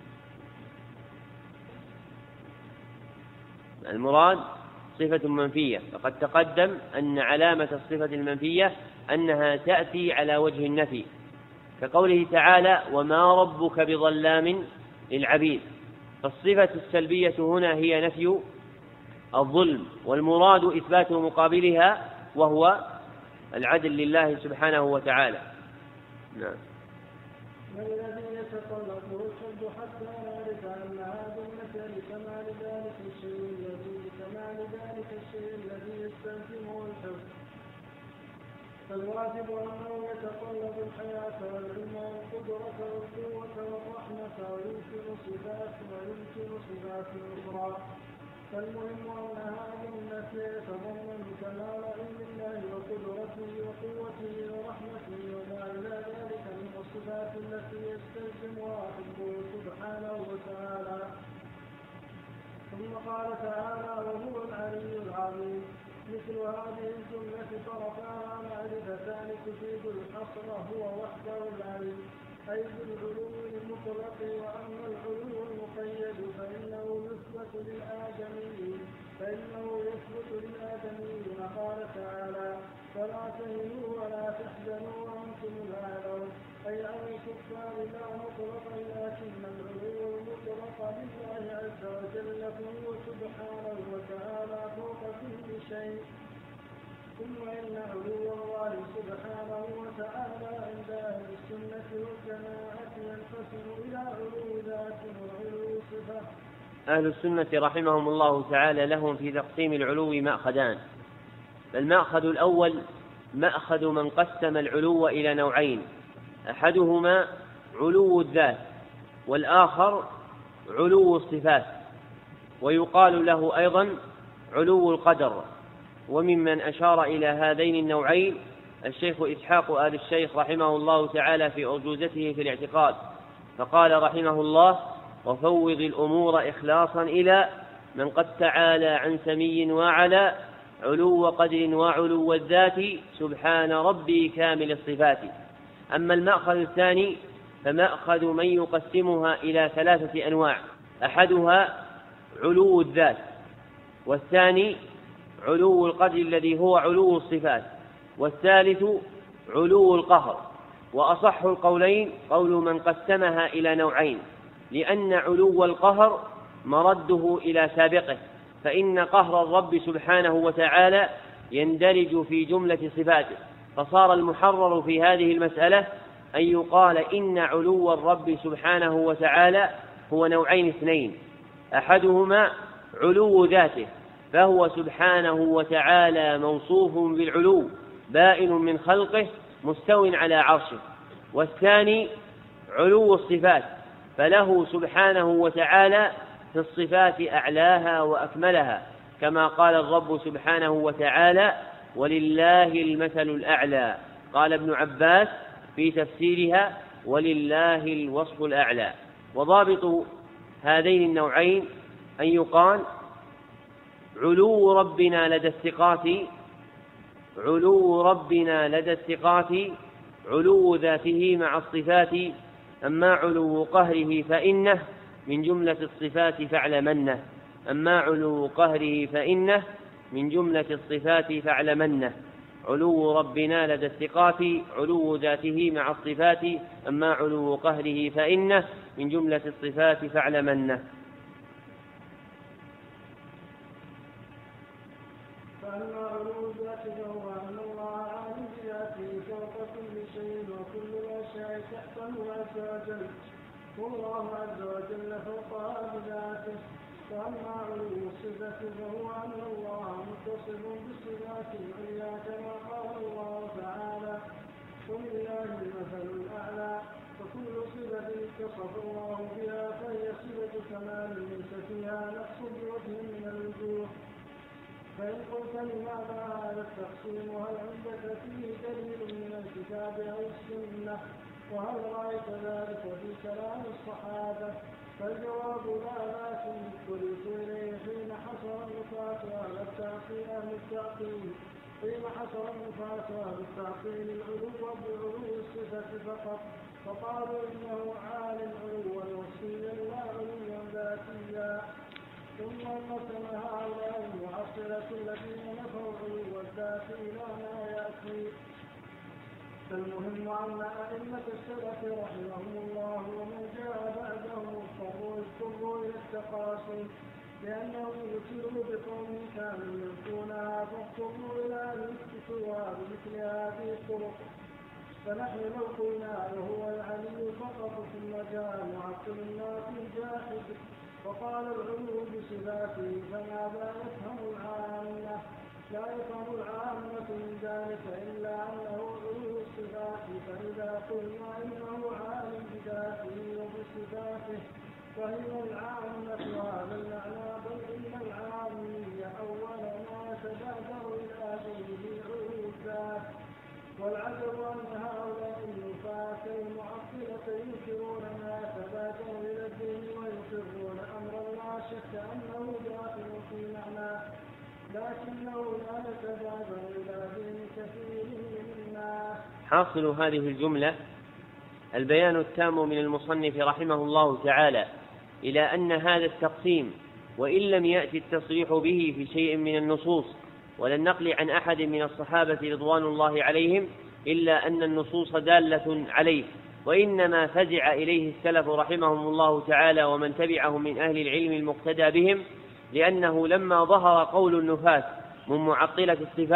المراد صفة منفية، فقد تقدم أن علامة الصفة المنفية أنها تأتي على وجه النفي، كقوله تعالى: وما ربك بظلام للعبيد. فالصفة السلبية هنا هي نفي الظلم، والمراد إثبات مقابلها وهو العدل لله سبحانه وتعالى. نعم. والذي يتطلبه الحب حتى يعرف أن هذا المثل كمال ذلك الشيء الذي يستلزمه الحب، فالواجب أنه يتطلب الحياة والعلم والقدرة والقوة والرحمة، ويمكن صفات أخرى. فالمهم أن هذا المثل يتضمن كمال علم الله وقدرته وقوته ورحمته وما إلى ذلك من الصفات التي يستلزمها حبه سبحانه وتعالى. ثم قال تعالى: وهو العلي العظيم. مثل هذه الجملة طرفها معرفتان تفيد الحصر، هو وحده العلي أي بالعلو المطلق، وأما العلو المقيد فإنه يثبت للآدميين. قال تعالى: فلا تهنوا ولا تحزنوا وأنتم الأعلون، أي على الكفار لا مطلقا، لكن العلو المطلق لله عز وجل فهو سبحانه وتعالى فوق ثم إن علو الله سبحانه وتعالى عند أهل السنة والجماعة ينقسم إلى علو ذات وعلو صفة. أهل السنة رحمهم الله تعالى لهم في تقسيم العلو مأخذان. المأخذ الأول مأخذ من قسم العلو إلى نوعين، أحدهما علو الذات والآخر علو الصفات، ويقال له أيضا علو القدر. وممن أشار إلى هذين النوعين الشيخ إسحاق آل الشيخ رحمه الله تعالى في أرجوزته في الاعتقاد، فقال رحمه الله: وفوض الأمور إخلاصا إلى من قد تعالى عن سمي وعلى علو قدر وعلو الذات سبحان ربي كامل الصفات. أما المأخذ الثاني فمأخذ من يقسمها إلى 3 أنواع، أحدها علو الذات، والثاني علو القدر الذي هو علو الصفات، والثالث علو القهر. وأصح القولين قول من قسمها إلى نوعين، لأن علو القهر مرده إلى سابقه، فإن قهر الرب سبحانه وتعالى يندرج في جملة صفاته، فصار المحرر في هذه المسألة أن يقال إن علو الرب سبحانه وتعالى هو نوعين 2، أحدهما علو ذاته فهو سبحانه وتعالى موصوف بالعلو بائن من خلقه مستو على عرشه، والثاني علو الصفات فله سبحانه وتعالى في الصفات أعلاها وأكملها، كما قال الرب سبحانه وتعالى: ولله المثل الأعلى. قال ابن عباس في تفسيرها: ولله الوصف الأعلى. وضابط هذين النوعين أن يقال علو ربنا لدى الثقات علو ذاته مع الصفات، أما علو قهره فإنه من جملة الصفات فاعلمنه. علو ربنا لدى الثقات علو ذاته مع الصفات، أما علو قهره فإنه من جملة الصفات فاعلمنه. فأما علو الذات فهو أن الله عالم بذاته فوق كل شيء وكل الأشياء تحته عز وجل، والله عز وجل فوقها بذاته. فأما علو الصفة فهو أن الله متصف بالصفات العليا كما قال الله تعالى: ولله المثل الأعلى. فكل صفة اتصف الله بها فهي صفة كمال ليس فيها نقص بوجه من الوجوه. فإن قلت لماذا هذا التقسيم؟ وهل عندك فيه دليل من الكتاب أو السنة؟ وهل رأيت ذلك في كلام الصحابة؟ فالجواب لا، لكن اضطريت إليه حين حصر النفاة أهل التعطيل العلو بعلو الصفة فقط، فقالوا إنه عالم علوا وصفيا لا علوا ذاتيا. ثم انقسم هؤلاء المعطلة الذين نفوا علو الذات إلى ما يأتي. فالمهم أن أئمة السلف رحمهم الله ومن جاء بعدهم اضطروا إلى التقاسم، لأنهم ابتلوا بقوم كانوا ينفونها فاضطروا إلى الاستواء بمثل هذه الطرق. فنحن لو قلنا وهو العلي فقط ثم جاء معطل الناس جاحد وقال العلو بصفاته، فماذا يفهم العامة؟ لا يفهم العامة من ذلك إلا أنه علو الصفات. فإذا قلنا إنه عالم بذاته وبصفاته فهي العامة هذا المعنى، بل إن العامية أول ما يتبادر إلى ذهنه علو الذات. والعجب أن هؤلاء النفاة المعطلة ينكرون ما يتبادر إلى الذهن ويقرون أمرا لا شك أنه داخل في معناه، لكنه لا يتبادر إلى ذهن كثير من الناس. حاصل هذه الجملة البيان التام من المصنف رحمه الله تعالى إلى أن هذا التقسيم وإن لم يأتي التصريح به في شيء من النصوص ولا النقل عن أحد من الصحابة رضوان الله عليهم، إلا أن النصوص دالة عليه، وإنما فزع إليه السلف رحمهم الله تعالى ومن تبعهم من أهل العلم المقتدى بهم، لأنه لما ظهر قول النفاة من معطلة الصفات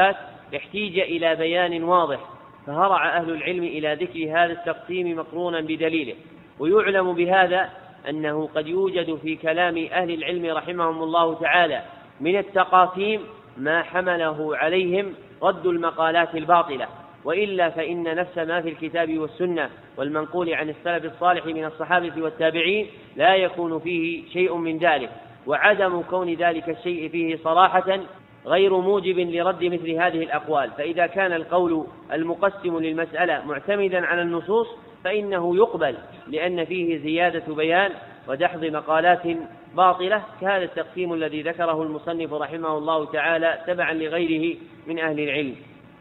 احتيج إلى بيان واضح، فهرع أهل العلم إلى ذكر هذا التقسيم مقرونا بدليله. ويعلم بهذا أنه قد يوجد في كلام أهل العلم رحمهم الله تعالى من التقاسيم ما حمله عليهم رد المقالات الباطلة، وإلا فإن نفس ما في الكتاب والسنة والمنقول عن السلف الصالح من الصحابة والتابعين لا يكون فيه شيء من ذلك، وعدم كون ذلك الشيء فيه صراحة غير موجب لرد مثل هذه الأقوال. فإذا كان القول المقسم للمسألة معتمدا على النصوص فإنه يقبل، لأن فيه زيادة بيان ودحض مقالات باطلة، كهذا التقسيم الذي ذكره المصنف رحمه الله تعالى تبعا لغيره من أهل العلم.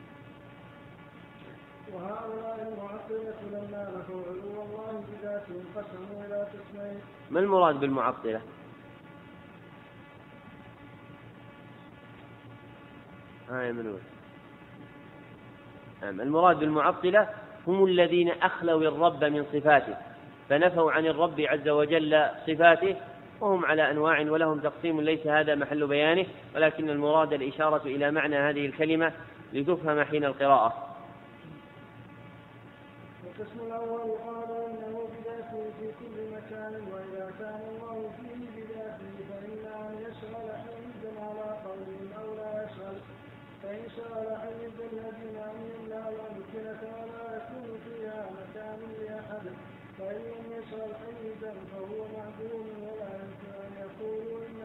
وهؤلاء المعطلة لما نفوا علو الله بذاته انقسموا إلى قسمين. ما المراد بالمعطلة؟ المراد بالمعطلة هم الذين أخلوا الرب من صفاته، فنفوا عن الرب عز وجل صفاته، وهم على أنواع ولهم تقسيم ليس هذا محل بيانه، ولكن المراد الإشارة إلى معنى هذه الكلمة لتفهم حين القراءة. القسم الأول قال إنه بذاته في كل مكان، وإذا كان الله فيه بذاته فإما أن يشغل حيزا على قول أو لا يشغل، فإن شغل حيزا لازم أن يملأ الأمكنة ولا يكون فيها مكان لأحد، فإن لم يشغل حيزا فهو معدوم ولا يمكن أن يقولوا إن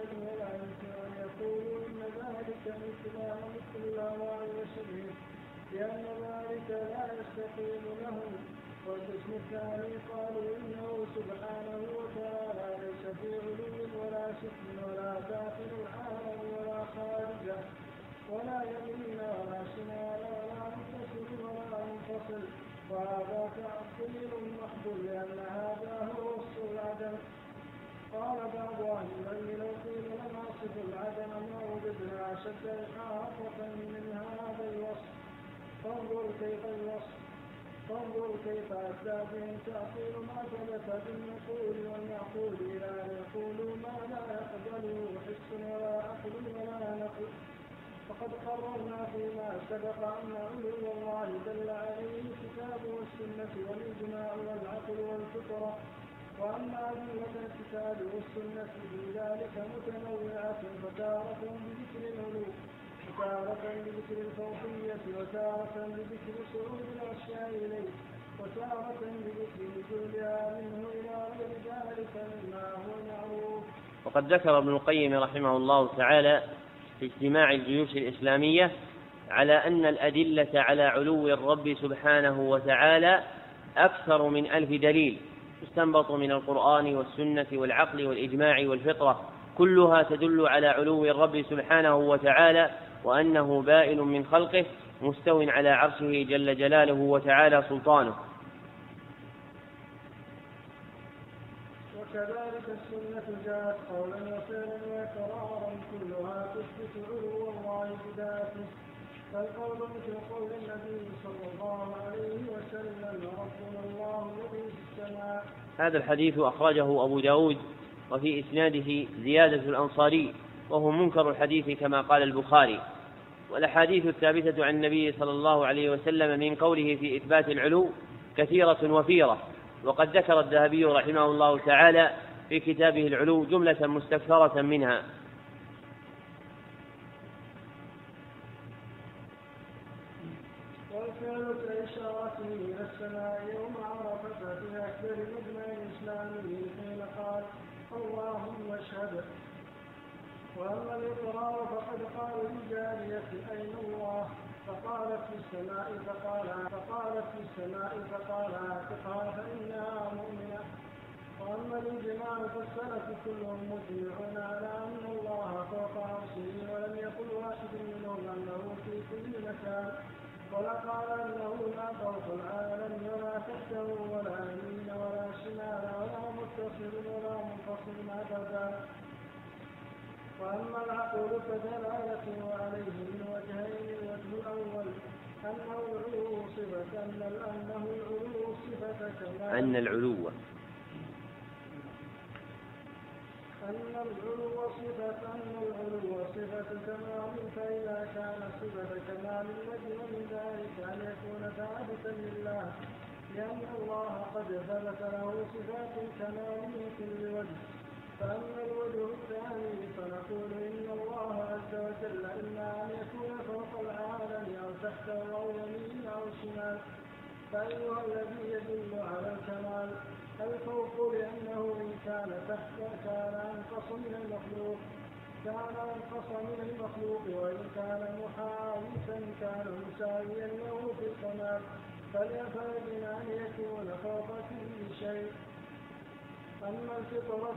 ذلك مثل الهواء وشبهه، لأن ذلك لا يستقيم لهم. والقسم الثاني قالوا إنه سبحانه وتعالى ليس في علو ولا سفل ولا داخل العالم ولا خارجه، ولا يمين ولا شمال ولا متصل ولا منفصل، وهذا تعطيل محض لأن هذا هو وصف العدم. قال بعض أهل العلم لو قيل لنا صف العدم ما وجدنا أشد إحاطة من هذا الوصف. فانظر كيف أتى بهم تعطيل ما ثبت بالنقول والمعقول إلى أن يقولوا ما لا يقبله حس ولا عقل ولا نقل. فقد قررنا فيما سبق أن علو الله دل عليه الكتاب والسنة والإجماع والعقل والفطرة، وأن أدلة الكتاب والسنة في ذلك متنوعة، فتارة بذكر العلو وتارة بذكر الفوقية وتارة بذكر صعود الأشياء إليه وتارة بذكر نزولها منه إلى غير ذلك مما هو معروف. وقد ذكر ابن القيم رحمه الله تعالى في اجتماع الجيوش الإسلامية على أن الأدلة على علو الرب سبحانه وتعالى أكثر من 1000 دليل تستنبط من القرآن والسنة والعقل والإجماع والفطرة، كلها تدل على علو الرب سبحانه وتعالى، وأنه بائن من خلقه مستو على عرشه جل جلاله وتعالى سلطانه. وكذلك السنة جاءت قولا وفعلا وإقرارا كلها تثبت علو الله بذاته، فالقول مثل قول النبي صلى الله عليه وسلم ربنا الله الذي في السماء. هذا الحديث أخرجه أبو داود وفي إسناده زيادة الأنصاري، وهو منكر الحديث كما قال البخاري. والأحاديث الثابتة عن النبي صلى الله عليه وسلم من قوله في إثبات العلو كثيرة وفيرة، وقد ذكر الذهبي رحمه الله تعالى في كتابه العلو جملة مستكثرة منها. والفعل كإشارة إلى السماء يوم عرفة في أكبر مجمع الإسلامي حين قال اللهم اشهد. وأما الإقرار فقد قال للجارية أين الله؟ فقالت في السماء اعتقها فإنها مؤمنة. وأما الإجماع فالسلف كلهم مجمعون على أن الله فوق عرشه، ولم يقل واحد منهم أنه في كل مكان، ولا قال أنه لا فوق العالم ولا تحته ولا يمين ولا شمال ولا متصل ولا منفصل أبدا. وأما العقل فدلالته عليه من وجهين: الوجه الأول أنه العلو صفة كمال فإذا كان صفة كمال الذي ومن ذلك أن يكون ثابتا لله لأن الله قد ثبت له صفات الكمال من كل وجه. فأما الوجه الثاني فنقول إن الله عز وجل إما أن يكون فوق العالم أو تحته أو يمين أو شمال. فأيها الذي يدل على الكمال الفوق لأنه إن كان تحته كان أنقص من المخلوق وإن كان محاوسا كان مساويا له في الكمال فليفرض أن يكون فوق كل شيء. أما الفطرة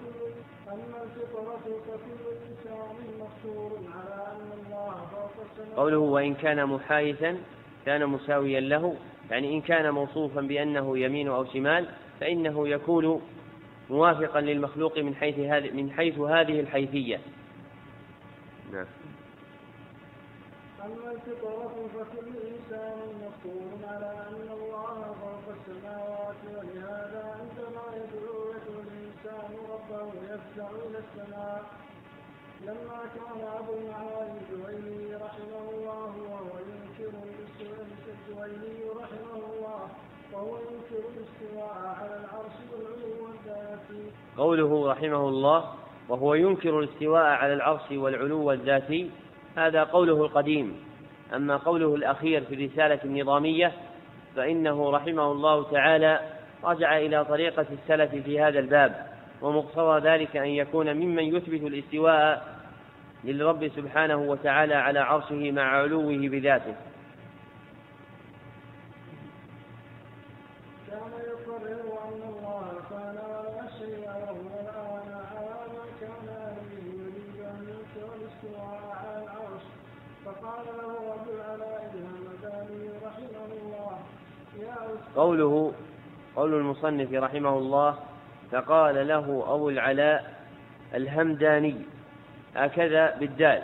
فكل إنسان مفطور على أن الله فوق السماء. قوله وإن كان محايثا كان مساويا له، يعني إن كان موصوفا بأنه يمين أو شمال فإنه يكون موافقا للمخلوق من حيث هذه الحيثية. نعم. أما الفطرة فكل إنسان مفطور على أن الله فوق السماوات ولهذا عندما يدعو الإنسان ربه يفزع إلى السماء. لما كان أبو المعالي الجويني رحمه الله وهو ينكر الاستواء على العرش والعلو الذاتي. قوله رحمه الله وهو ينكر الاستواء على العرش والعلو الذاتي هذا قوله القديم. أما قوله الأخير في الرسالة النظامية فإنه رحمه الله تعالى رجع إلى طريقة السلف في هذا الباب، ومقتضى ذلك أن يكون ممن يثبت الاستواء للرب سبحانه وتعالى على عرشه مع علوه بذاته. كان يقرر أن الله كان على شيء وهو الآن على ما كان عليه يريد أن ينكر الاستواء على العرش. فقال له أبو العلاء الهمداني رحمه الله قول المصنف رحمه الله فقال له أبو العلاء الهمداني هكذا بالدال.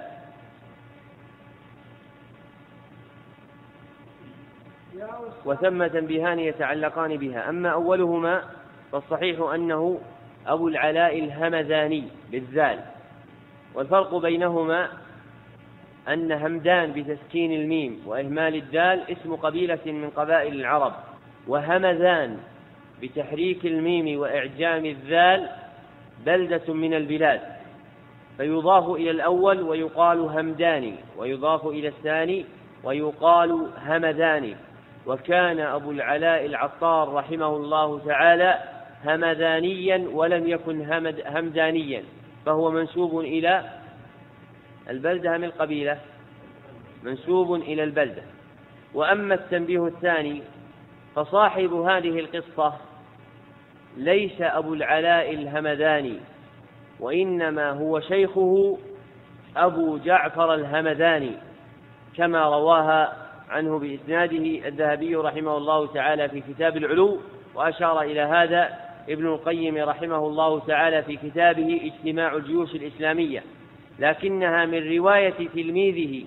وثم تنبيهان يتعلقان بها. أما أولهما فالصحيح أنه أبو العلاء الهمداني بالذال، والفرق بينهما أن همدان بتسكين الميم وإهمال الدال اسم قبيلة من قبائل العرب، وهمذان بتحريك الميم وإعجام الذال بلدة من البلاد، فيضاف إلى الأول ويقال همداني، ويضاف إلى الثاني ويقال همذاني. وكان أبو العلاء العطار رحمه الله تعالى همذانيا ولم يكن همدانيا، فهو منسوب إلى البلدة من القبيلة، منسوب إلى البلدة. وأما التنبيه الثاني فصاحب هذه القصة ليس أبو العلاء الهمداني، وإنما هو شيخه أبو جعفر الهمداني كما رواها عنه بإسناده الذهبي رحمه الله تعالى في كتاب العلو، وأشار إلى هذا ابن القيم رحمه الله تعالى في كتابه اجتماع الجيوش الإسلامية، لكنها من رواية تلميذه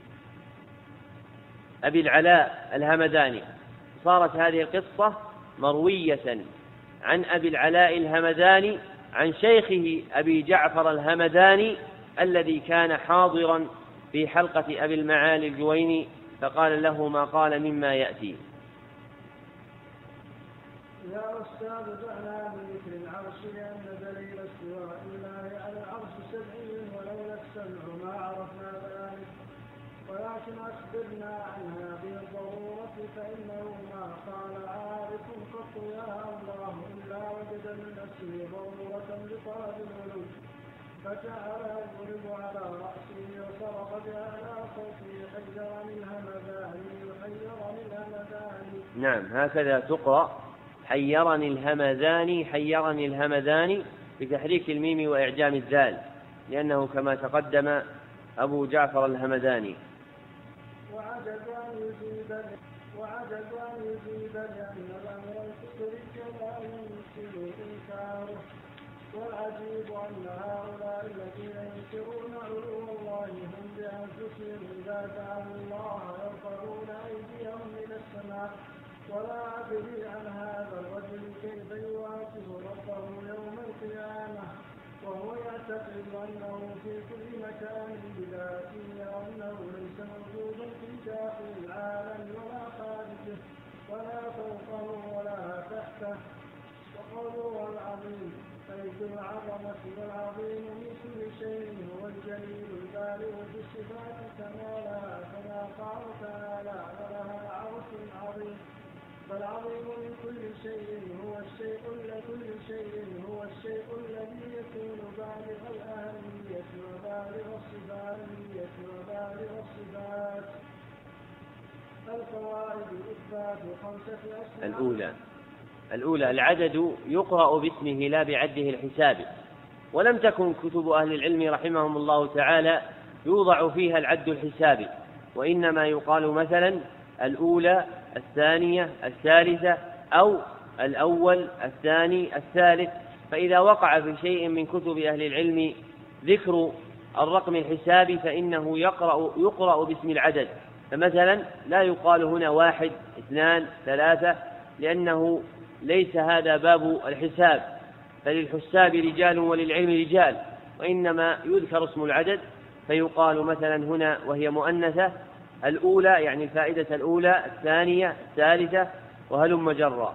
أبي العلاء الهمداني. صارت هذه القصة مروية عن أبي العلاء الهمداني عن شيخه أبي جعفر الهمداني الذي كان حاضرا في حلقة أبي المعالي الجويني فقال له ما قال مما يأتي. يا أستاذ دعنا بذكر العرش لأن دليل استواء الله على العرش سبعي ولولا السمع ما عرفنا ذلك، ولكن أخبرنا عنها بالضرورة فإنه ما قال عارف قط يا الله إلا وجد من نفسه ضرورة لطلب العلو فجعل يضرب على رأسه وصرخ بأعلى صوته حيرني الهمداني حيرني الهمداني. نعم هكذا تقرأ حيرني الهمداني حيرني الهمداني بتحريك الميم وإعجام الذال، لأنه كما تقدم أبو جعفر الهمداني. وعجز أن يجيب لأن الأمر الفكري كما يمكن إنكاره. والعجيب أن هؤلاء الذين ينكرون علو الله هم بأنفسهم إذا دعوا الله يرفعون أيديهم إلى السماء. ولا أدري عن هذا الرجل كيف يواجه ربه يوم القيامة وهو يعتقد أنه في كل مكان بذاته وأنه ليس موجودا في داخل العالم ولا خارجه ولا فوقه ولا تحته. وقوله العظيم فيد العظمة والعظيم من كل شيء هو الجليل البالغ في الصفات كمالها كما قال تعالى ولها عرش عظيم. فالعظيم من كل شيء هو الشيء الذي يكون بالغ الأهمية وبالغ الصفات. القواعد إثبات 5 أسماء. الأولى العدد يقرأ باسمه لا بعده الحسابي، ولم تكن كتب أهل العلم رحمهم الله تعالى يوضع فيها العد الحسابي، وإنما يقال مثلا الأولى الثانية الثالثة أو الأول الثاني الثالث. فإذا وقع في شيء من كتب أهل العلم ذكر الرقم الحسابي فإنه يقرأ باسم العدد. فمثلا لا يقال هنا 1 2 3 لأنه ليس هذا باب الحساب، فللحساب رجال وللعلم رجال، وإنما يذكر اسم العدد فيقال مثلا هنا وهي مؤنثة الأولى يعني الفائدة الأولى الثانية الثالثة وهلم جرا.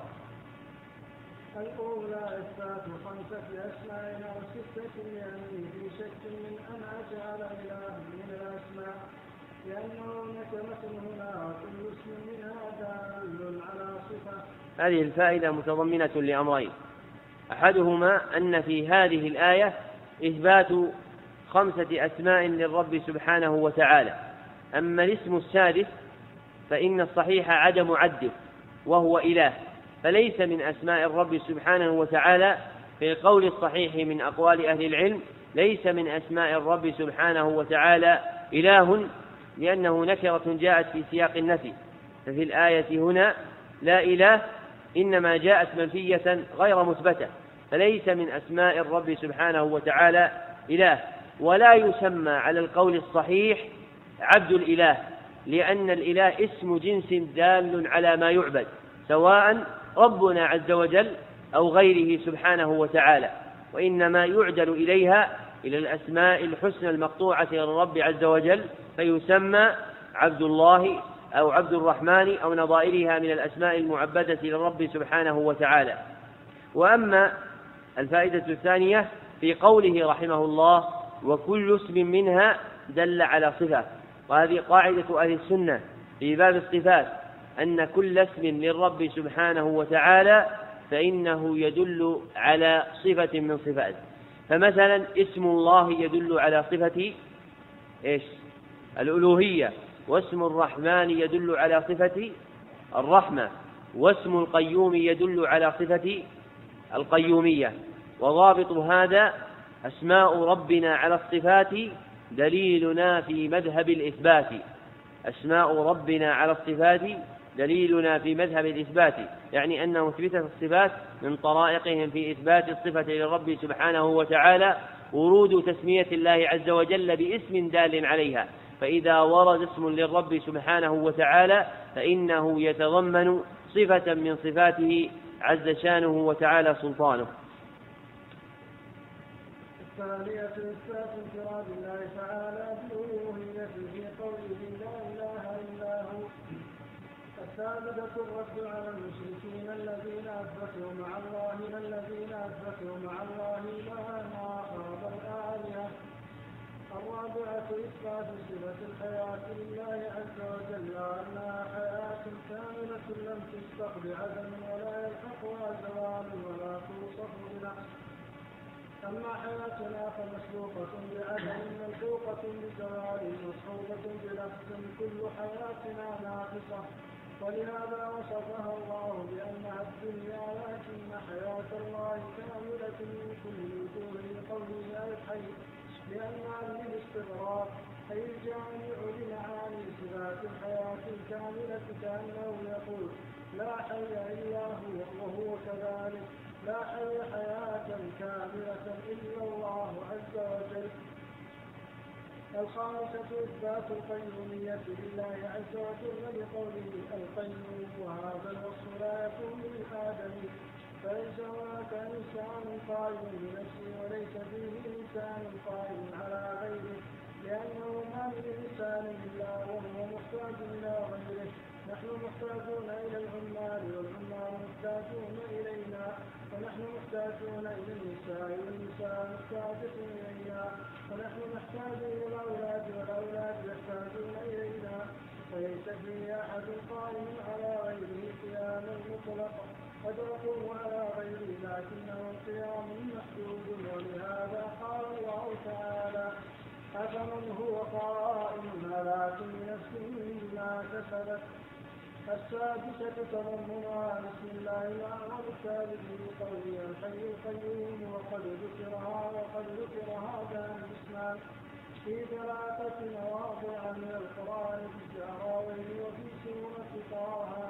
الأولى إثبات 5 أسماء أو 6 يعني في شك من أن أجعل إله من الأسماء، لأنه نكرة هنا كل اسم منها دال على صفة. هذه الفائدة متضمنة لأمرين: أحدهما أن في هذه الآية إثبات 5 أسماء للرب سبحانه وتعالى. أما الاسم السادس فإن الصحيح عدم عده وهو إله، فليس من أسماء الرب سبحانه وتعالى. في القول الصحيح من أقوال أهل العلم ليس من أسماء الرب سبحانه وتعالى إله، لأنه نكرة جاءت في سياق النفي. ففي الآية هنا لا إله إنما جاءت منفية غير مثبتة، فليس من أسماء الرب سبحانه وتعالى إله. ولا يسمى على القول الصحيح عبد الإله، لأن الإله اسم جنس دال على ما يعبد، سواء ربنا عز وجل أو غيره سبحانه وتعالى، وإنما يعدل إليها إلى الأسماء الحسنى المقطوعة للرب عز وجل، فيسمى عبد الله أو عبد الرحمن أو نظائرها من الأسماء المعبدة للرب سبحانه وتعالى. وأما الفائدة الثانية في قوله رحمه الله وكل اسم منها دل على صفة، وهذه قاعدة أهل السنة في باب الصفات، أن كل اسم للرب سبحانه وتعالى فإنه يدل على صفة من صفات. فمثلا اسم الله يدل على صفة الألوهية، واسم الرحمن يدل على صفة الرحمة، واسم القيوم يدل على صفة القيومية. وضابط هذا أسماء ربنا على الصفات دليلنا في مذهب الإثبات. أسماء ربنا على الصفات دليلنا في مذهب الإثبات، يعني أن مثبتة الصفات من طرائقهم في إثبات الصفة للرب سبحانه وتعالى ورود تسمية الله عز وجل باسم دال عليها. فإذا ورد اسم للرب سبحانه وتعالى فإنه يتضمن صفة من صفاته عز شانه وتعالى سلطانه. الثانية إثبات انفراد الله تعالى بالألوهية في قوله لا إله إلا هو. الثالثة الرد على المشركين الذين أثبتوا مع الله إلها آخر الآلهة. الرابعة إثبات صفة الحياة لله عز وجل أنها حياة كاملة لم تسبق بعدم ولا يلحقها زوال ولا توصف بنقص. أما حياتنا فمسبوقة بعدم ملحوقة بزوال مصحوبة بنقص، كل حياتنا ناقصة، ولهذا وصفها الله بأنها الدنيا، لكن حياة الله كاملة من كل وجوه لقوله الحي، لأنها للاستغراق أي الجامع لمعاني صفات الحياة الكاملة، كأنه يقول لا حي إلا هو، وهو كذلك لا حي حياة كاملة إلا الله عز وجل. الخامسة إثبات القيومية لله عز وجل لقوله القيوم، وهذا الوصف لا يكون للآدمي فليس هناك إنسان قائم بنفسه وليس فيه إنسان قائم على غيره، لأنه ما من إنسان إلا وهو محتاج إلى غيره. نحن محتاجون إلى العمال والعمال محتاجون إلينا، ونحن محتاجون إلى النساء والنساء محتاجة إلينا، ونحن نحتاج إلى الأولاد والأولاد يحتاجون إلينا. فليس فيه أحد قائم على غيره قياما مطلقا، قد يقوم على غيره لكنه قيام محدود. ولهذا قال الله تعالى: أفمن هو قائم على كل نفس بما كسبت. السادسة تضمنها بسم الله الرحمن الرحيم بقوله الحي القيوم، وقد ذكر هذا الاسمان في 3 مواضع من القرآن في الشعراوين وفي سورة طه.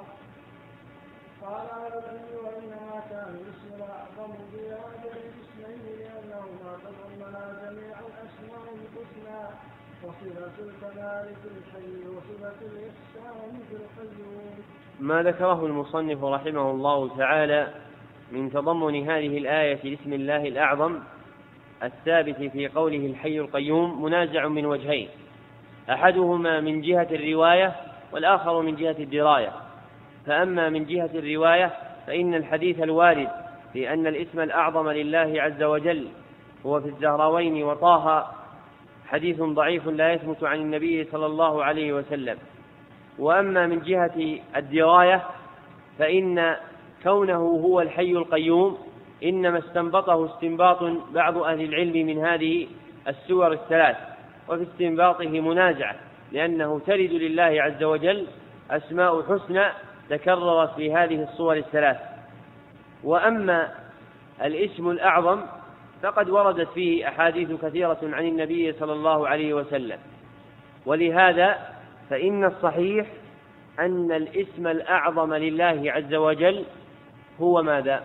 قال أهل العلم: وإنما كان الاسم الأعظم بهذين الاسمين لأنهما تضمنا جميع الأسماء الحسنى، وصفة الكمال في الحي وصفة الإحسان في القيوم. ما ذكره المصنف رحمه الله تعالى من تضمن هذه الآية لاسم الله الأعظم الثابت في قوله الحي القيوم منازع من وجهين، أحدهما من جهة الرواية والآخر من جهة الدراية. فأما من جهة الرواية فإن الحديث الوارد في أن الاسم الأعظم لله عز وجل هو في الزهراوين وطه حديث ضعيف لا يثبت عن النبي صلى الله عليه وسلم. وأما من جهة الدراية فإن كونه هو الحي القيوم إنما استنبطه استنباط بعض أهل العلم من هذه السور 3، وفي استنباطه منازعة، لأنه ترد لله عز وجل أسماء حسنى تكررت في هذه الصور 3. وأما الاسم الأعظم فقد وردت فيه أحاديث كثيرة عن النبي صلى الله عليه وسلم، ولهذا فإن الصحيح أن الاسم الأعظم لله عز وجل هو ماذا؟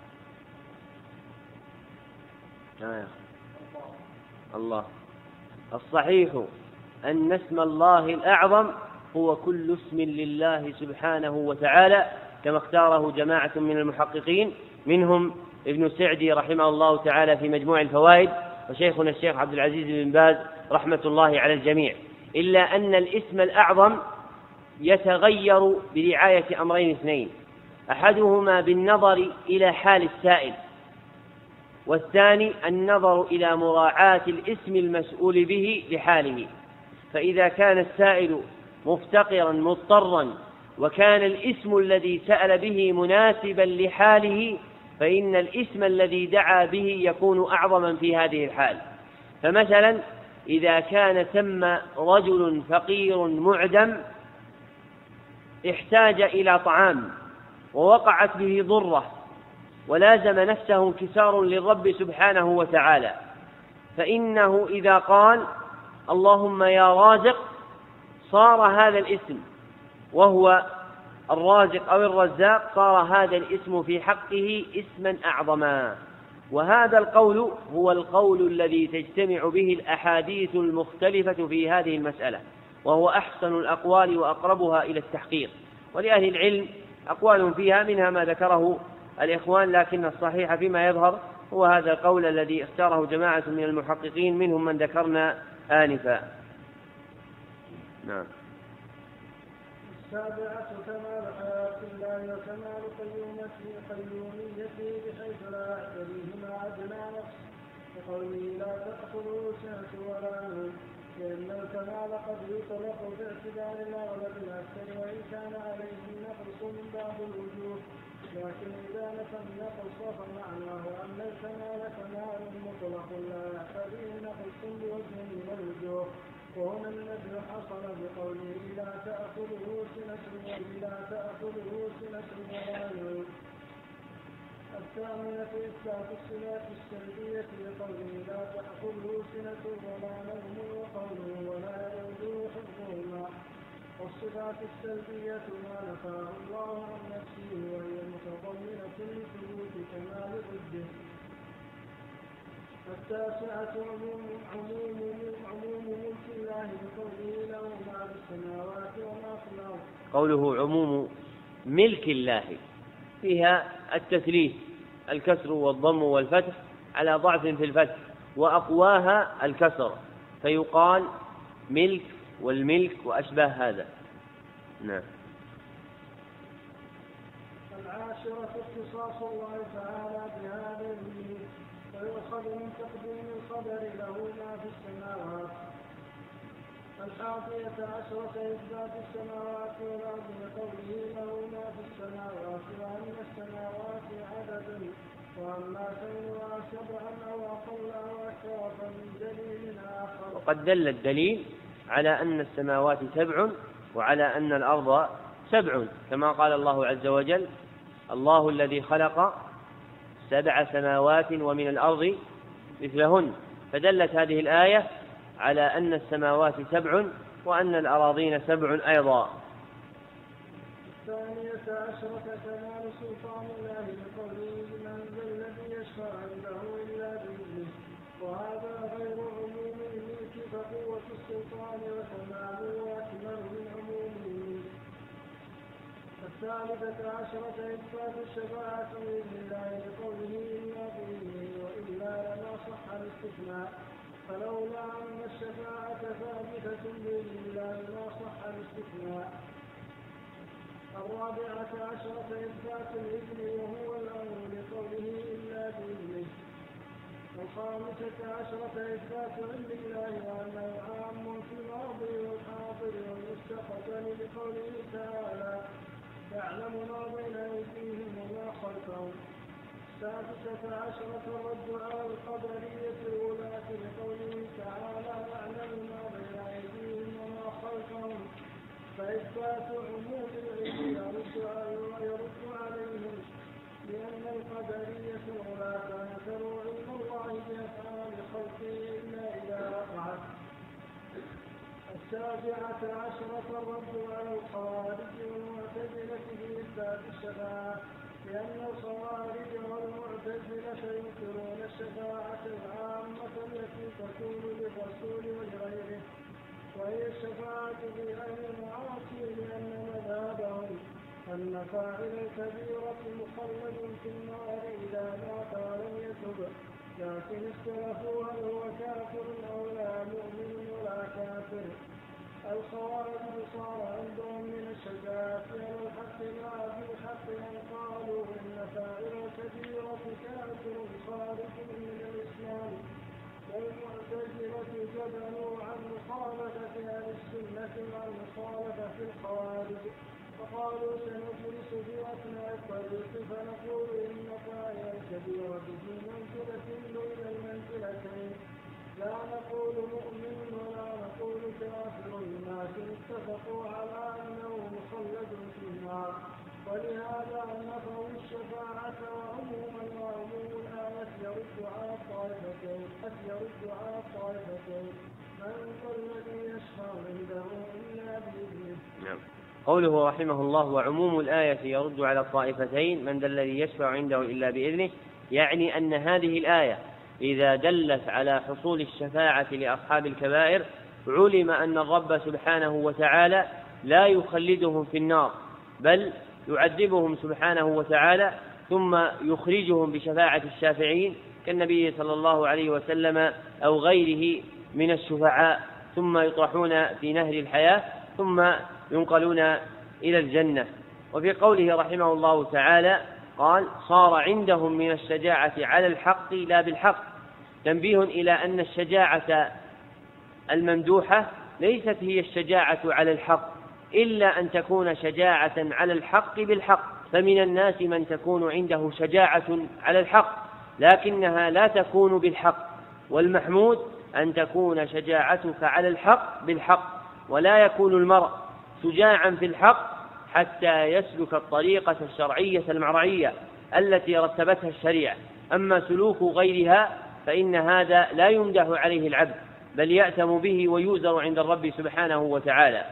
الله. الصحيح أن اسم الله الأعظم هو كل اسم لله سبحانه وتعالى، كما اختاره جماعة من المحققين منهم ابن سعدي رحمه الله تعالى في مجموع الفوائد، وشيخنا الشيخ عبد العزيز بن باز رحمة الله على الجميع، إلا أن الاسم الأعظم يتغير برعاية أمرين 2: أحدهما بالنظر إلى حال السائل، والثاني النظر إلى مراعاة الاسم المسؤول به لحاله. فإذا كان السائل مفتقرا مضطرا وكان الاسم الذي سأل به مناسبا لحاله فإن الاسم الذي دعا به يكون أعظما في هذه الحال. فمثلا إذا كان ثم رجل فقير معدم احتاج إلى طعام ووقعت به ضرة ولازم نفسه انكسار للرب سبحانه وتعالى، فإنه إذا قال اللهم يا رازق صار هذا الاسم وهو الرازق أو الرزاق، صار هذا الاسم في حقه اسما أعظما. وهذا القول هو القول الذي تجتمع به الأحاديث المختلفة في هذه المسألة، وهو أحسن الأقوال وأقربها إلى التحقيق. ولأهل العلم أقوال فيها منها ما ذكره الإخوان، لكن الصحيح فيما يظهر هو هذا القول الذي اختاره جماعة من المحققين منهم من ذكرنا آنفا. نعم. 7 كمال حياة الله وكمال قيوميته بحيث لا يعتريهما أدنى نفس، بقوله لا تأخذه سنة ولا نوم، لأن الكمال قد يطلق باعتبار الأغلب الأكثر وإن كان عليه النقص من بعض الوجوه، لكن إذا نفى النقص فمعناه أن الكمال كمال مطلق لا يعتريه نقص بوجه من الوجوه. وهنا النبي حصل بقوله لا تأخذه سنة ولا نوم. 8 إثبات الصفات السلبية بقوله لا تأخذه سنة ولا نوم، وقوله ولا يؤوده حفظهما. والصفات السلبية ما نفاه الله عن نفسه وهي متضمنة لثبوت كمال ضده. 9 عموم ملك الله بقوله له ما في السماوات وما في الأرض. قوله عموم ملك الله فيها التثليث، الكسر والضم والفتح على ضعف في الفتح، وأقواها الكسر، فيقال ملك والملك وأشباه هذا. نعم. العاشرة اختصاص الله تعالى بهذا الملك، ويؤخذ من تقديم القدر له ما في السماوات. الحادية عشرة إثبات السماوات والأرض بقوله له ما في السماوات، وأن السماوات عدد، وأما كونها سبعا أو أقل أو أكثر فمن دليل آخر. وقد دل الدليل على أن السماوات سبع وعلى أن الأرض سبع، كما قال الله عز وجل: الله الذي خلق 7 سماوات ومن الأرض مثلهن. فدلت هذه الآية على أن السماوات سبع وأن الأراضين سبع أيضا. الثانية عشرة كمال سلطان الله بقوله: من ذا الذي يشفع عنده إلا بإذنه، وهذا غير عموم الملك، فقوة السلطان وكماله أكمل من عموم الملك. الثالثة عشرة إثبات الشفاعة بإذن الله بقوله: إلا بإذنه وإلا لما صح الاستثناء، فلولا أن الشفاعة ثابتة بإذن الله ما صح الاستثناء. الرابعة عشرة إثبات الإذن وهو الأمر بقوله إلا بإذنه. الخامسة عشرة إثبات علم الله وأنه عام في الماضي والحاضر والمستقبل بقوله تعالى: يعلم ما بين أيديهم وما خلفهم. السادسة عشرة الرد على القدرية الولاة بقوله تعالى: يعلم ما بين أيديهم وما خلفهم، فإثبات عموم العلم يرد عليهم، لأن القدرية الولاة أنكروا علم الله بأفعال خلقه إلا إذا وقعت. السابعة عشرة الرد على الخوارج والمعتزلة في إثبات الشفاعة، لأن الخوارج والمعتزلة ينكرون الشفاعة العامة التي تكون للرسول ولغيره، وهي الشفاعة في أهل المعاصي، لأن مذهبهم أن فاعل الكبيرة مخلد في النار إذا مات ولم يتب، لكن اختلفوا هل هو كافر أو لا مؤمن ولا كافر. الخوارج صار عندهم من الشجاعة على الحق مع بالحق أن قالوا إن فاعل الكبيرة كافر خارج من الإسلام، والمعتزلة جبلوا عن مخالفة أهل السنة وعن مخالفة الخوارج، فقالوا سنجلس في أثناء الطريق فنقول إن فاعل الكبيرة في منزلة بين المنزلتين، لا نقول مؤمن ولا نقول كافر، لكن اتفقوا على أنه مخلد في النار، ولهذا نفوا الشفاعة وعموما وعموم الآية يرد على الطائفتين. من ذا الذي يشفع عنده إلا بإذنه. نعم. قوله رحمه الله: وعموم الآية يرد على الطائفتين، من ذا الذي يشفع عنده إلا بإذنه، يعني أن هذه الآية إذا دلت على حصول الشفاعة لأصحاب الكبائر علم أن الرب سبحانه وتعالى لا يخلدهم في النار، بل يعذبهم سبحانه وتعالى ثم يخرجهم بشفاعة الشافعين كالنبي صلى الله عليه وسلم أو غيره من الشفعاء، ثم يطرحون في نهر الحياة ثم ينقلون إلى الجنة. وفي قوله رحمه الله تعالى قال: صار عندهم من الشجاعة على الحق لا بالحق، تنبيه إلى أن الشجاعة الممدوحة ليست هي الشجاعة على الحق، إلا أن تكون شجاعة على الحق بالحق، فمن الناس من تكون عنده شجاعة على الحق لكنها لا تكون بالحق، والمحمود أن تكون شجاعتك على الحق بالحق، ولا يكون المرء شجاعا في الحق حتى يسلك الطريقة الشرعية المرعية التي رتبتها الشريعة. أما سلوك غيرها فإن هذا لا يمدح عليه العبد، بل يأتم به ويؤزر عند الرب سبحانه وتعالى.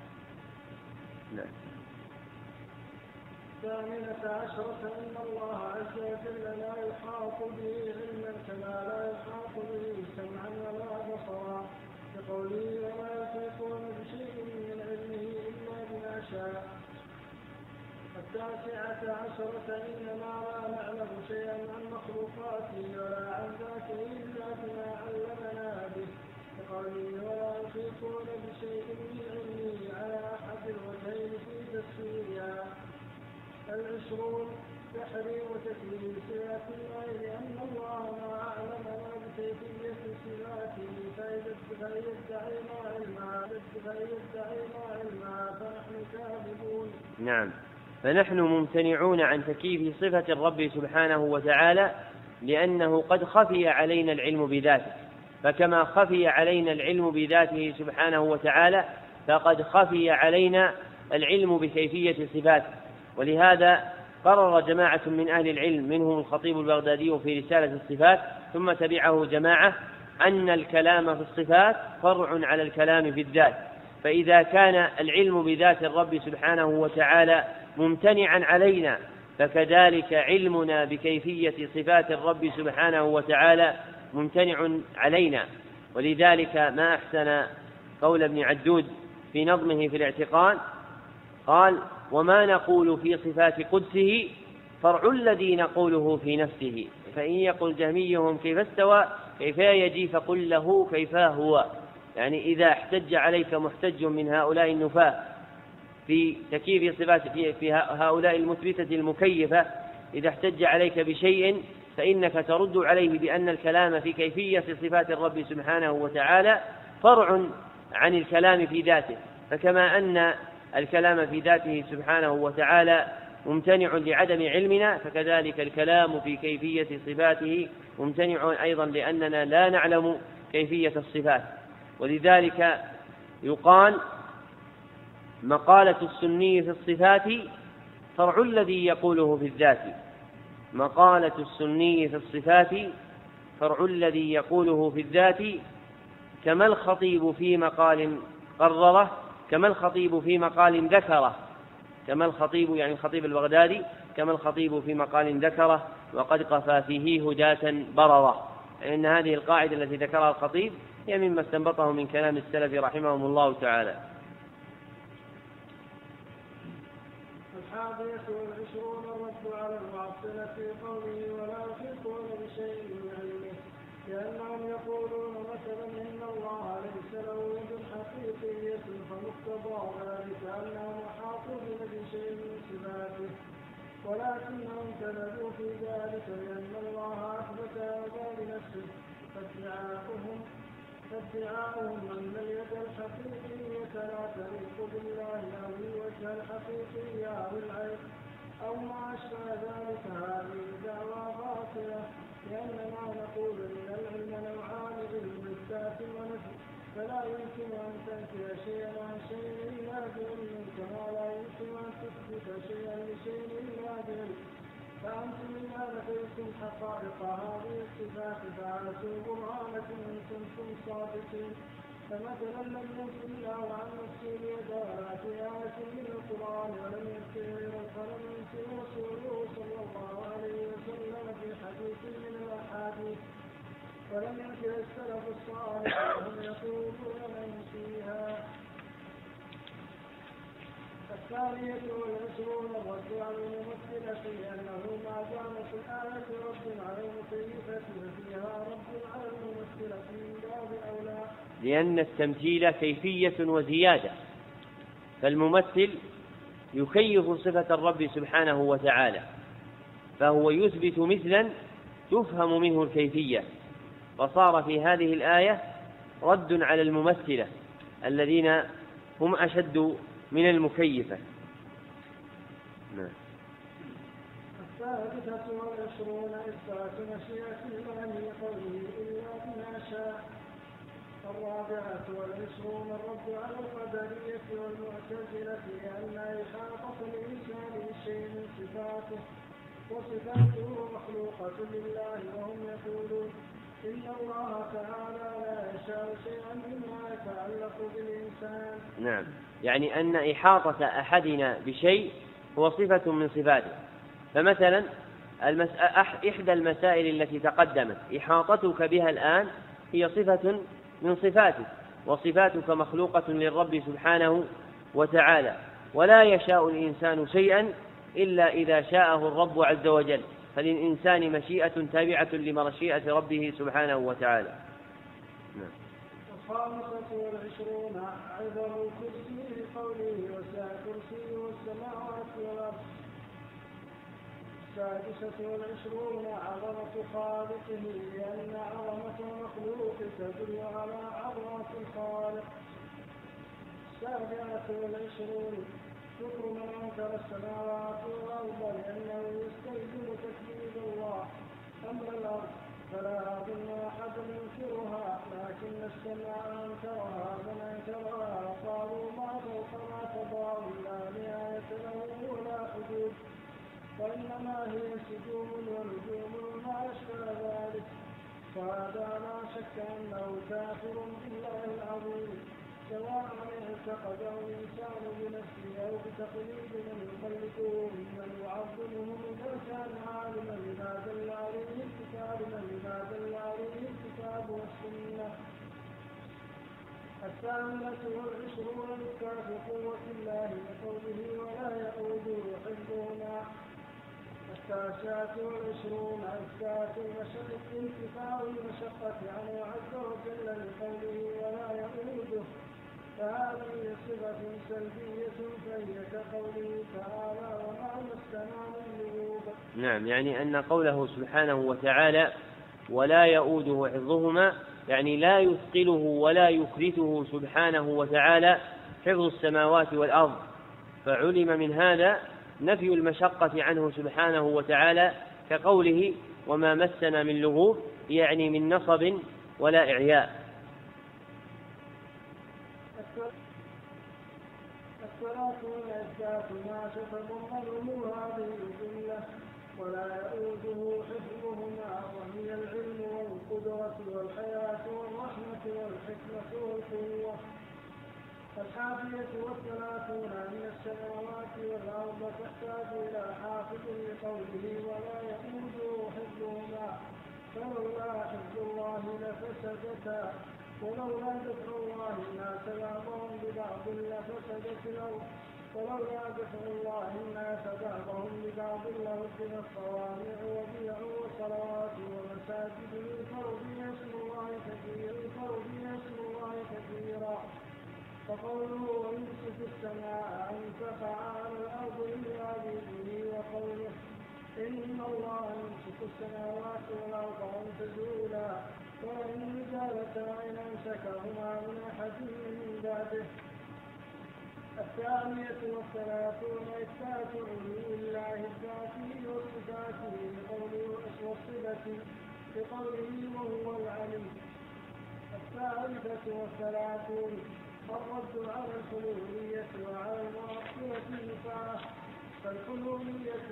الثامنة عشرة أن الله عز وجل لا يحاط به علما كما لا يحاط به سمعا ولا بصرا، بقوله: ولا يحيطون بشيء من علمه إلا بما شاء. 19 إنما لا نعلم شيئا عن مخلوقاته ولا عن ذاته إلا بما علمنا به كقوله ولا يحيطون بشيء من علمه على أحد الوجهين في تفسيرها. 20 تحريم تكليف صفات الله لأن الله ما أعلمنا بكيفية صفاته فيدعي ما علمها فنحن كاذبون. نعم، فنحن ممتنعون عن تكييف صفة الرب سبحانه وتعالى لأنه قد خفي علينا العلم بذاته، فكما خفي علينا العلم بذاته سبحانه وتعالى فقد خفي علينا العلم بكيفية صفاته. ولهذا قرر جماعة من أهل العلم منهم الخطيب البغدادي في رسالة الصفات ثم تبعه جماعة أن الكلام في الصفات فرع على الكلام في الذات، فإذا كان العلم بذات الرب سبحانه وتعالى ممتنعا علينا فكذلك علمنا بكيفية صفات الرب سبحانه وتعالى ممتنع علينا. ولذلك ما أحسن قول ابن عدود في نظمه في الاعتقاد قال وما نقول في صفات قدسه فرع الذي نقوله في نفسه، فإن يقل جهميهم كيف استوى كيف يجي فقل له كيف هو. يعني إذا احتج عليك محتج من هؤلاء النفاة في تكييف صفات في هؤلاء المثبتة المكيفة، إذا احتج عليك بشيء فإنك ترد عليه بأن الكلام في كيفية صفات الرب سبحانه وتعالى فرع عن الكلام في ذاته، فكما أن الكلام في ذاته سبحانه وتعالى ممتنع لعدم علمنا فكذلك الكلام في كيفية صفاته ممتنع أيضا لأننا لا نعلم كيفية الصفات. ولذلك يقال مقالة السني في الصفات فرع الذي يقوله في الذات، مقالة السني في الصفات فرع الذي يقوله في الذات كما الخطيب في مقال قرره كما الخطيب في مقال ذكره، كما الخطيب يعني الخطيب البغدادي كما الخطيب في مقال ذكره وقد قفى فيه هداة بررة. إن هذه القاعدة التي ذكرها الخطيب هي مما استنبطه من كلام السلف رحمهم الله تعالى. 21 الرد على المعطلة في قوله ولا يحيطون بشيء من علمه، لأنهم يقولون مثلا إن الله ليس له يد حقيقية فمقتضى ذلك أنهم أحاطوا بكل شيء من صفاته، ولكنهم كذبوا في ذلك لأن الله أثبت هذا لنفسه، فادعاؤهم أن اليد الحقيقية لا تليق بالله أو الوجه الحقيقي أو العين أو ما أشبه ذلك هذه دعوى باطلة، لأننا نقول إن العلم نوعان علم إثبات ونفي، فلا يمكن أن تنفي شيئا عن شيء إلا بعلم كما لا يمكن أن تثبت شيئا لشيء إلا بعلم. فأنتم إذا نفيتم حقائق هذه الصفات فأتوا برهانكم إن كنتم صادقين. فمثلا لم ينفي الله عن نفسه لدلالة آية من القرآن ولم ينفي رسوله صلى الله عليه وسلم في حديث من الأحاديث، ولم ينفي السلف الصالح وهم يقولون ننفيها. 22 الرد على الممثلة لأنه ما دامت الآية رد على المكيفة وفيها رد على الممثلة من باب أولى، لأن التمثيل كيفية وزيادة، فالممثل يكيف صفة الرب سبحانه وتعالى فهو يثبت مثلا تفهم منه الكيفية، فصار في هذه الآية رد على الممثلة الذين هم أشد من المكيفة. 23 إثبات مشيئة الله لقوله إلا بما شاء. 24 الرد على القدرية والمعتزلة لأن إحاطة الإنسان بشيء من صفاته وصفاته مخلوقة لله، وهم يقولون إن الله تعالى لا يشاء شيئا مما يتعلق بالإنسان. نعم، يعني أن إحاطة أحدنا بشيء هو صفة من صفاته. فمثلا إحدى المسائل التي تقدمت إحاطتك بها الآن هي صفة من صفاته، وصفاتك مخلوقة للرب سبحانه وتعالى، ولا يشاء الإنسان شيئا إلا إذا شاءه الرب عز وجل، فللإنسان مشيئة تابعة لمشيئة ربه سبحانه وتعالى. الخامسة والعشرون عذر الكرسي لقوله وسع كرسيه السماوات والأرض. السادسة والعشرون عظمة خالقه لأن عظمة المخلوق تدل على عظمة الخالق. السابعة والعشرون كفر من أنكر السماوات والأرض لأنه يستلزم تكذيب الله. أما الأرض فلا أظن أحدا ينكرها، لكن السماء أنكرها من أنكرها قالوا ما فوق ما تضاع لا نهاية له ولا حدود، وإنما هي سجوم ونجوم وما أشبه ذلك، فهذا لا شك أنه كافر بالله العظيم، سواء اعتقده الإنسان بنفسه أو بتقليد من يخلقه ممن يعظمه إذا كان عالما بما دل عليه الكتاب والسنة. الثامنة والعشرون إثبات قوة الله بقوله ولا يؤوده حفظهما. التاسعة والعشرون إثبات انتفاء المشقة عنه عز وجل لقوله ولا يؤوده، فهذه صفة سلبية فهي كقوله تعالى وما مسنا من لغوب. نعم، يعني أن قوله سبحانه وتعالى ولا يؤوده حفظهما يعني لا يثقله ولا يكرثه سبحانه وتعالى حفظ السماوات والأرض، فعلم من هذا نفي المشقة عنه سبحانه وتعالى كقوله وما مسنا من لغوب، يعني من نصب ولا إعياء. الثلاثون إثبات ما تتضمنه هذه الجملة ولا يؤوده حفظهما، وهي العلم والقدرة والحياة والرحمة والحكمة والقوة. الحادية والثلاثون أن السماوات والأرض تحتاج إلى حافظ لقوله ولا يؤوده حفظهما، فلولا حفظ الله لفسدتا، ولولا دفع الله الناس بعضهم ببعض لفسدت الأرض، ولولا دفع الله الناس بعضهم ببعض لهدمت الصوامع وبيع وصلوات ومساجد يذكر بها اسم الله كثيرا. فقوله ويمسك السماء أن تقع على الأرض إلا بإذنه، وقوله إن الله يمسك السماوات والأرض أن تزولا وإن زالتا إن أمسكهما من أحد من بعده. الثانية والثلاثون إثبات علو الله الذاتي وصفاته بقوله وهو العلي. الثالثة والثلاثون الرد على الحلولية وعلى المعطلة النفاة. فالحلولية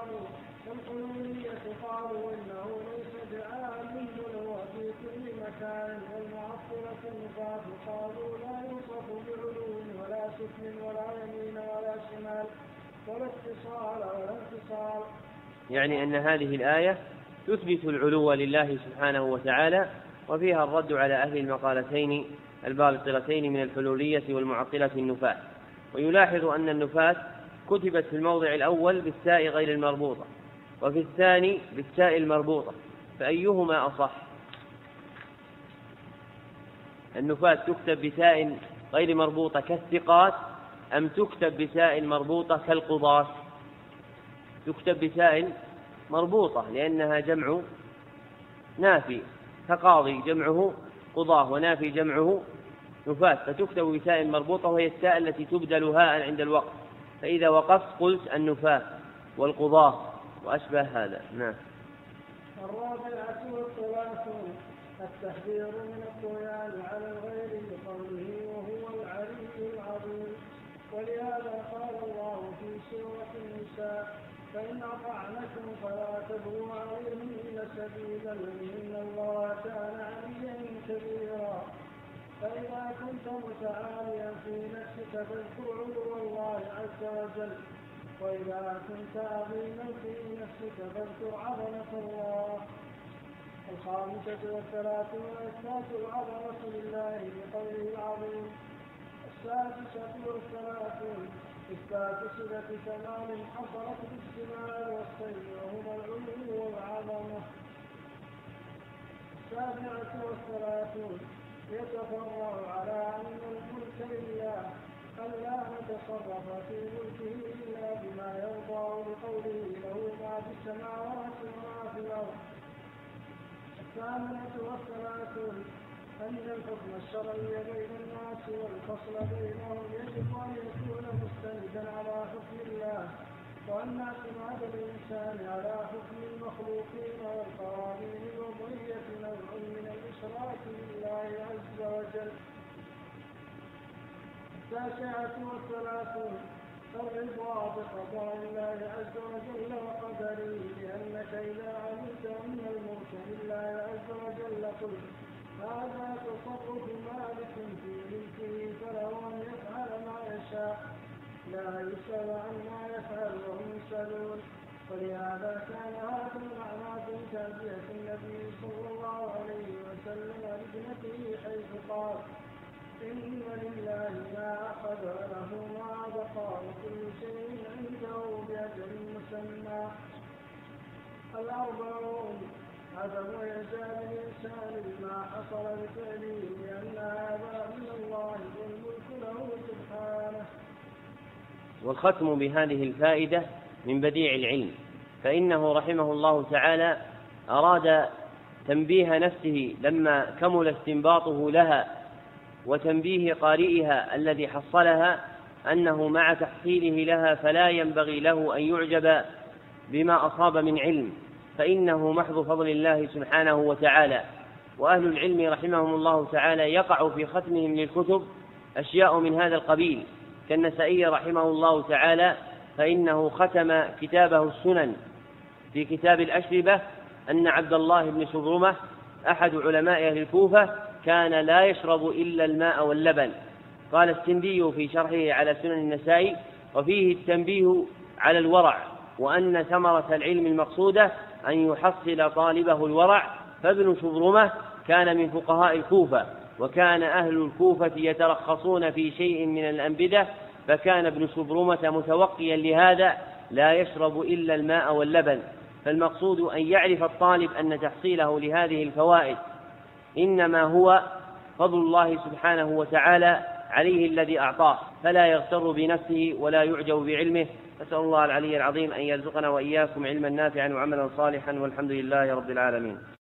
قالوا إنه ليس بعالم وهو في كل مكان، والمعطلة النفاة قالوا لا يوصف بعلو ولا سفل ولا يمين ولا شمال ولا اتصال ولا انفصال. يعني أن هذه الآية تثبت العلو لله سبحانه وتعالى، وفيها الرد على أهل المقالتين الباطلتين من الحلولية والمعطلة النفاة. ويلاحظ أن النفاة كتبت في الموضع الأول بالتاء غير المربوطة، وفي الثاني بالتاء المربوطة، فأيهما أصح؟ النفاة تكتب بتاء غير مربوطة كالثقات أم تكتب بتاء مربوطة كالقضاة؟ تكتب بتاء مربوطة لأنها جمع نافي، فقاضي جمعه قضاه ونافي جمعه نفاة، فتكتب بتاء مربوطة وهي التاء التي تبدل هاء عند الوقف، فإذا وقفت قلت النفاة والقضاة وأشبه هذا. نعم. الرابعة والثلاثون التحذير من الطغيان على الغير بقوله وهو العلي العظيم. ولهذا قال الله في سورة النساء فإن أطعنكم فلا تبغوا عليهن سبيلا إن الله كان عليا كبيرا. فإذا كنت متعاليا في نفسك فاذكر علو الله عز وجل، وإذا كنت عظيما في نفسك فاذكر عظمة الله. الخامسة والثلاثون إثبات العظمة لله بقوله العظيم. السادسة والثلاثون إثبات صفة كمال حصلت بالاجتماع والصيد وهما العلو والعظمة. 37 يتفرع على أن الملك لله، ألا نتصرف في ملكه إلا بما يرضى بقوله له ما في السماوات وما في الأرض. 38 أن الحكم الشرعي بين الناس والفصل بينهم يجب أن يكون مستندا على حكم الله، وأن اعتماد الإنسان على حكم المخلوقين والقوانين الوضعية نوع من الإشراك بالله عز وجل. 39 الرضا بقضاء الله عز وجل وقدره، لأنك إذا علمت أن الملك لله عز وجل قلت هذا تصرف مالك في ملكه فله أن يفعل ما يشاء لا يسأل عما يفعل وهم يسألون. ولهذا كان هذا المعنى في تأدية النبي صلى الله عليه وسلم لابنته حيث قال إن لله ما أخذ وله ما بقى وكل شيء عنده بأجل مسمى. 40 عدم إعجاب الإنسان بما حصل بفعله، لأن هذا من الله والملك له سبحانه. والختم بهذه الفائدة من بديع العلم، فإنه رحمه الله تعالى أراد تنبيه نفسه لما كمل استنباطه لها وتنبيه قارئها الذي حصلها أنه مع تحصيله لها فلا ينبغي له أن يعجب بما أصاب من علم، فإنه محض فضل الله سبحانه وتعالى. وأهل العلم رحمهم الله تعالى يقع في ختمهم للكتب أشياء من هذا القبيل، كالنسائي رحمه الله تعالى فإنه ختم كتابه السنن في كتاب الأشربة أن عبد الله بن شبرمة أحد علماء أهل الكوفة كان لا يشرب إلا الماء واللبن. قال السندي في شرحه على سنن النسائي وفيه التنبيه على الورع، وأن ثمرة العلم المقصودة أن يحصل طالبه الورع. فابن شبرمة كان من فقهاء الكوفة، وكان أهل الكوفة يترخصون في شيء من الأنبدة، فكان ابن شبرمة متوقيا لهذا لا يشرب إلا الماء واللبن. فالمقصود أن يعرف الطالب أن تحصيله لهذه الفوائد إنما هو فضل الله سبحانه وتعالى عليه الذي أعطاه، فلا يغتر بنفسه ولا يعجب بعلمه. أسأل الله العلي العظيم أن يرزقنا وإياكم علما نافعا وعملا صالحا، والحمد لله رب العالمين.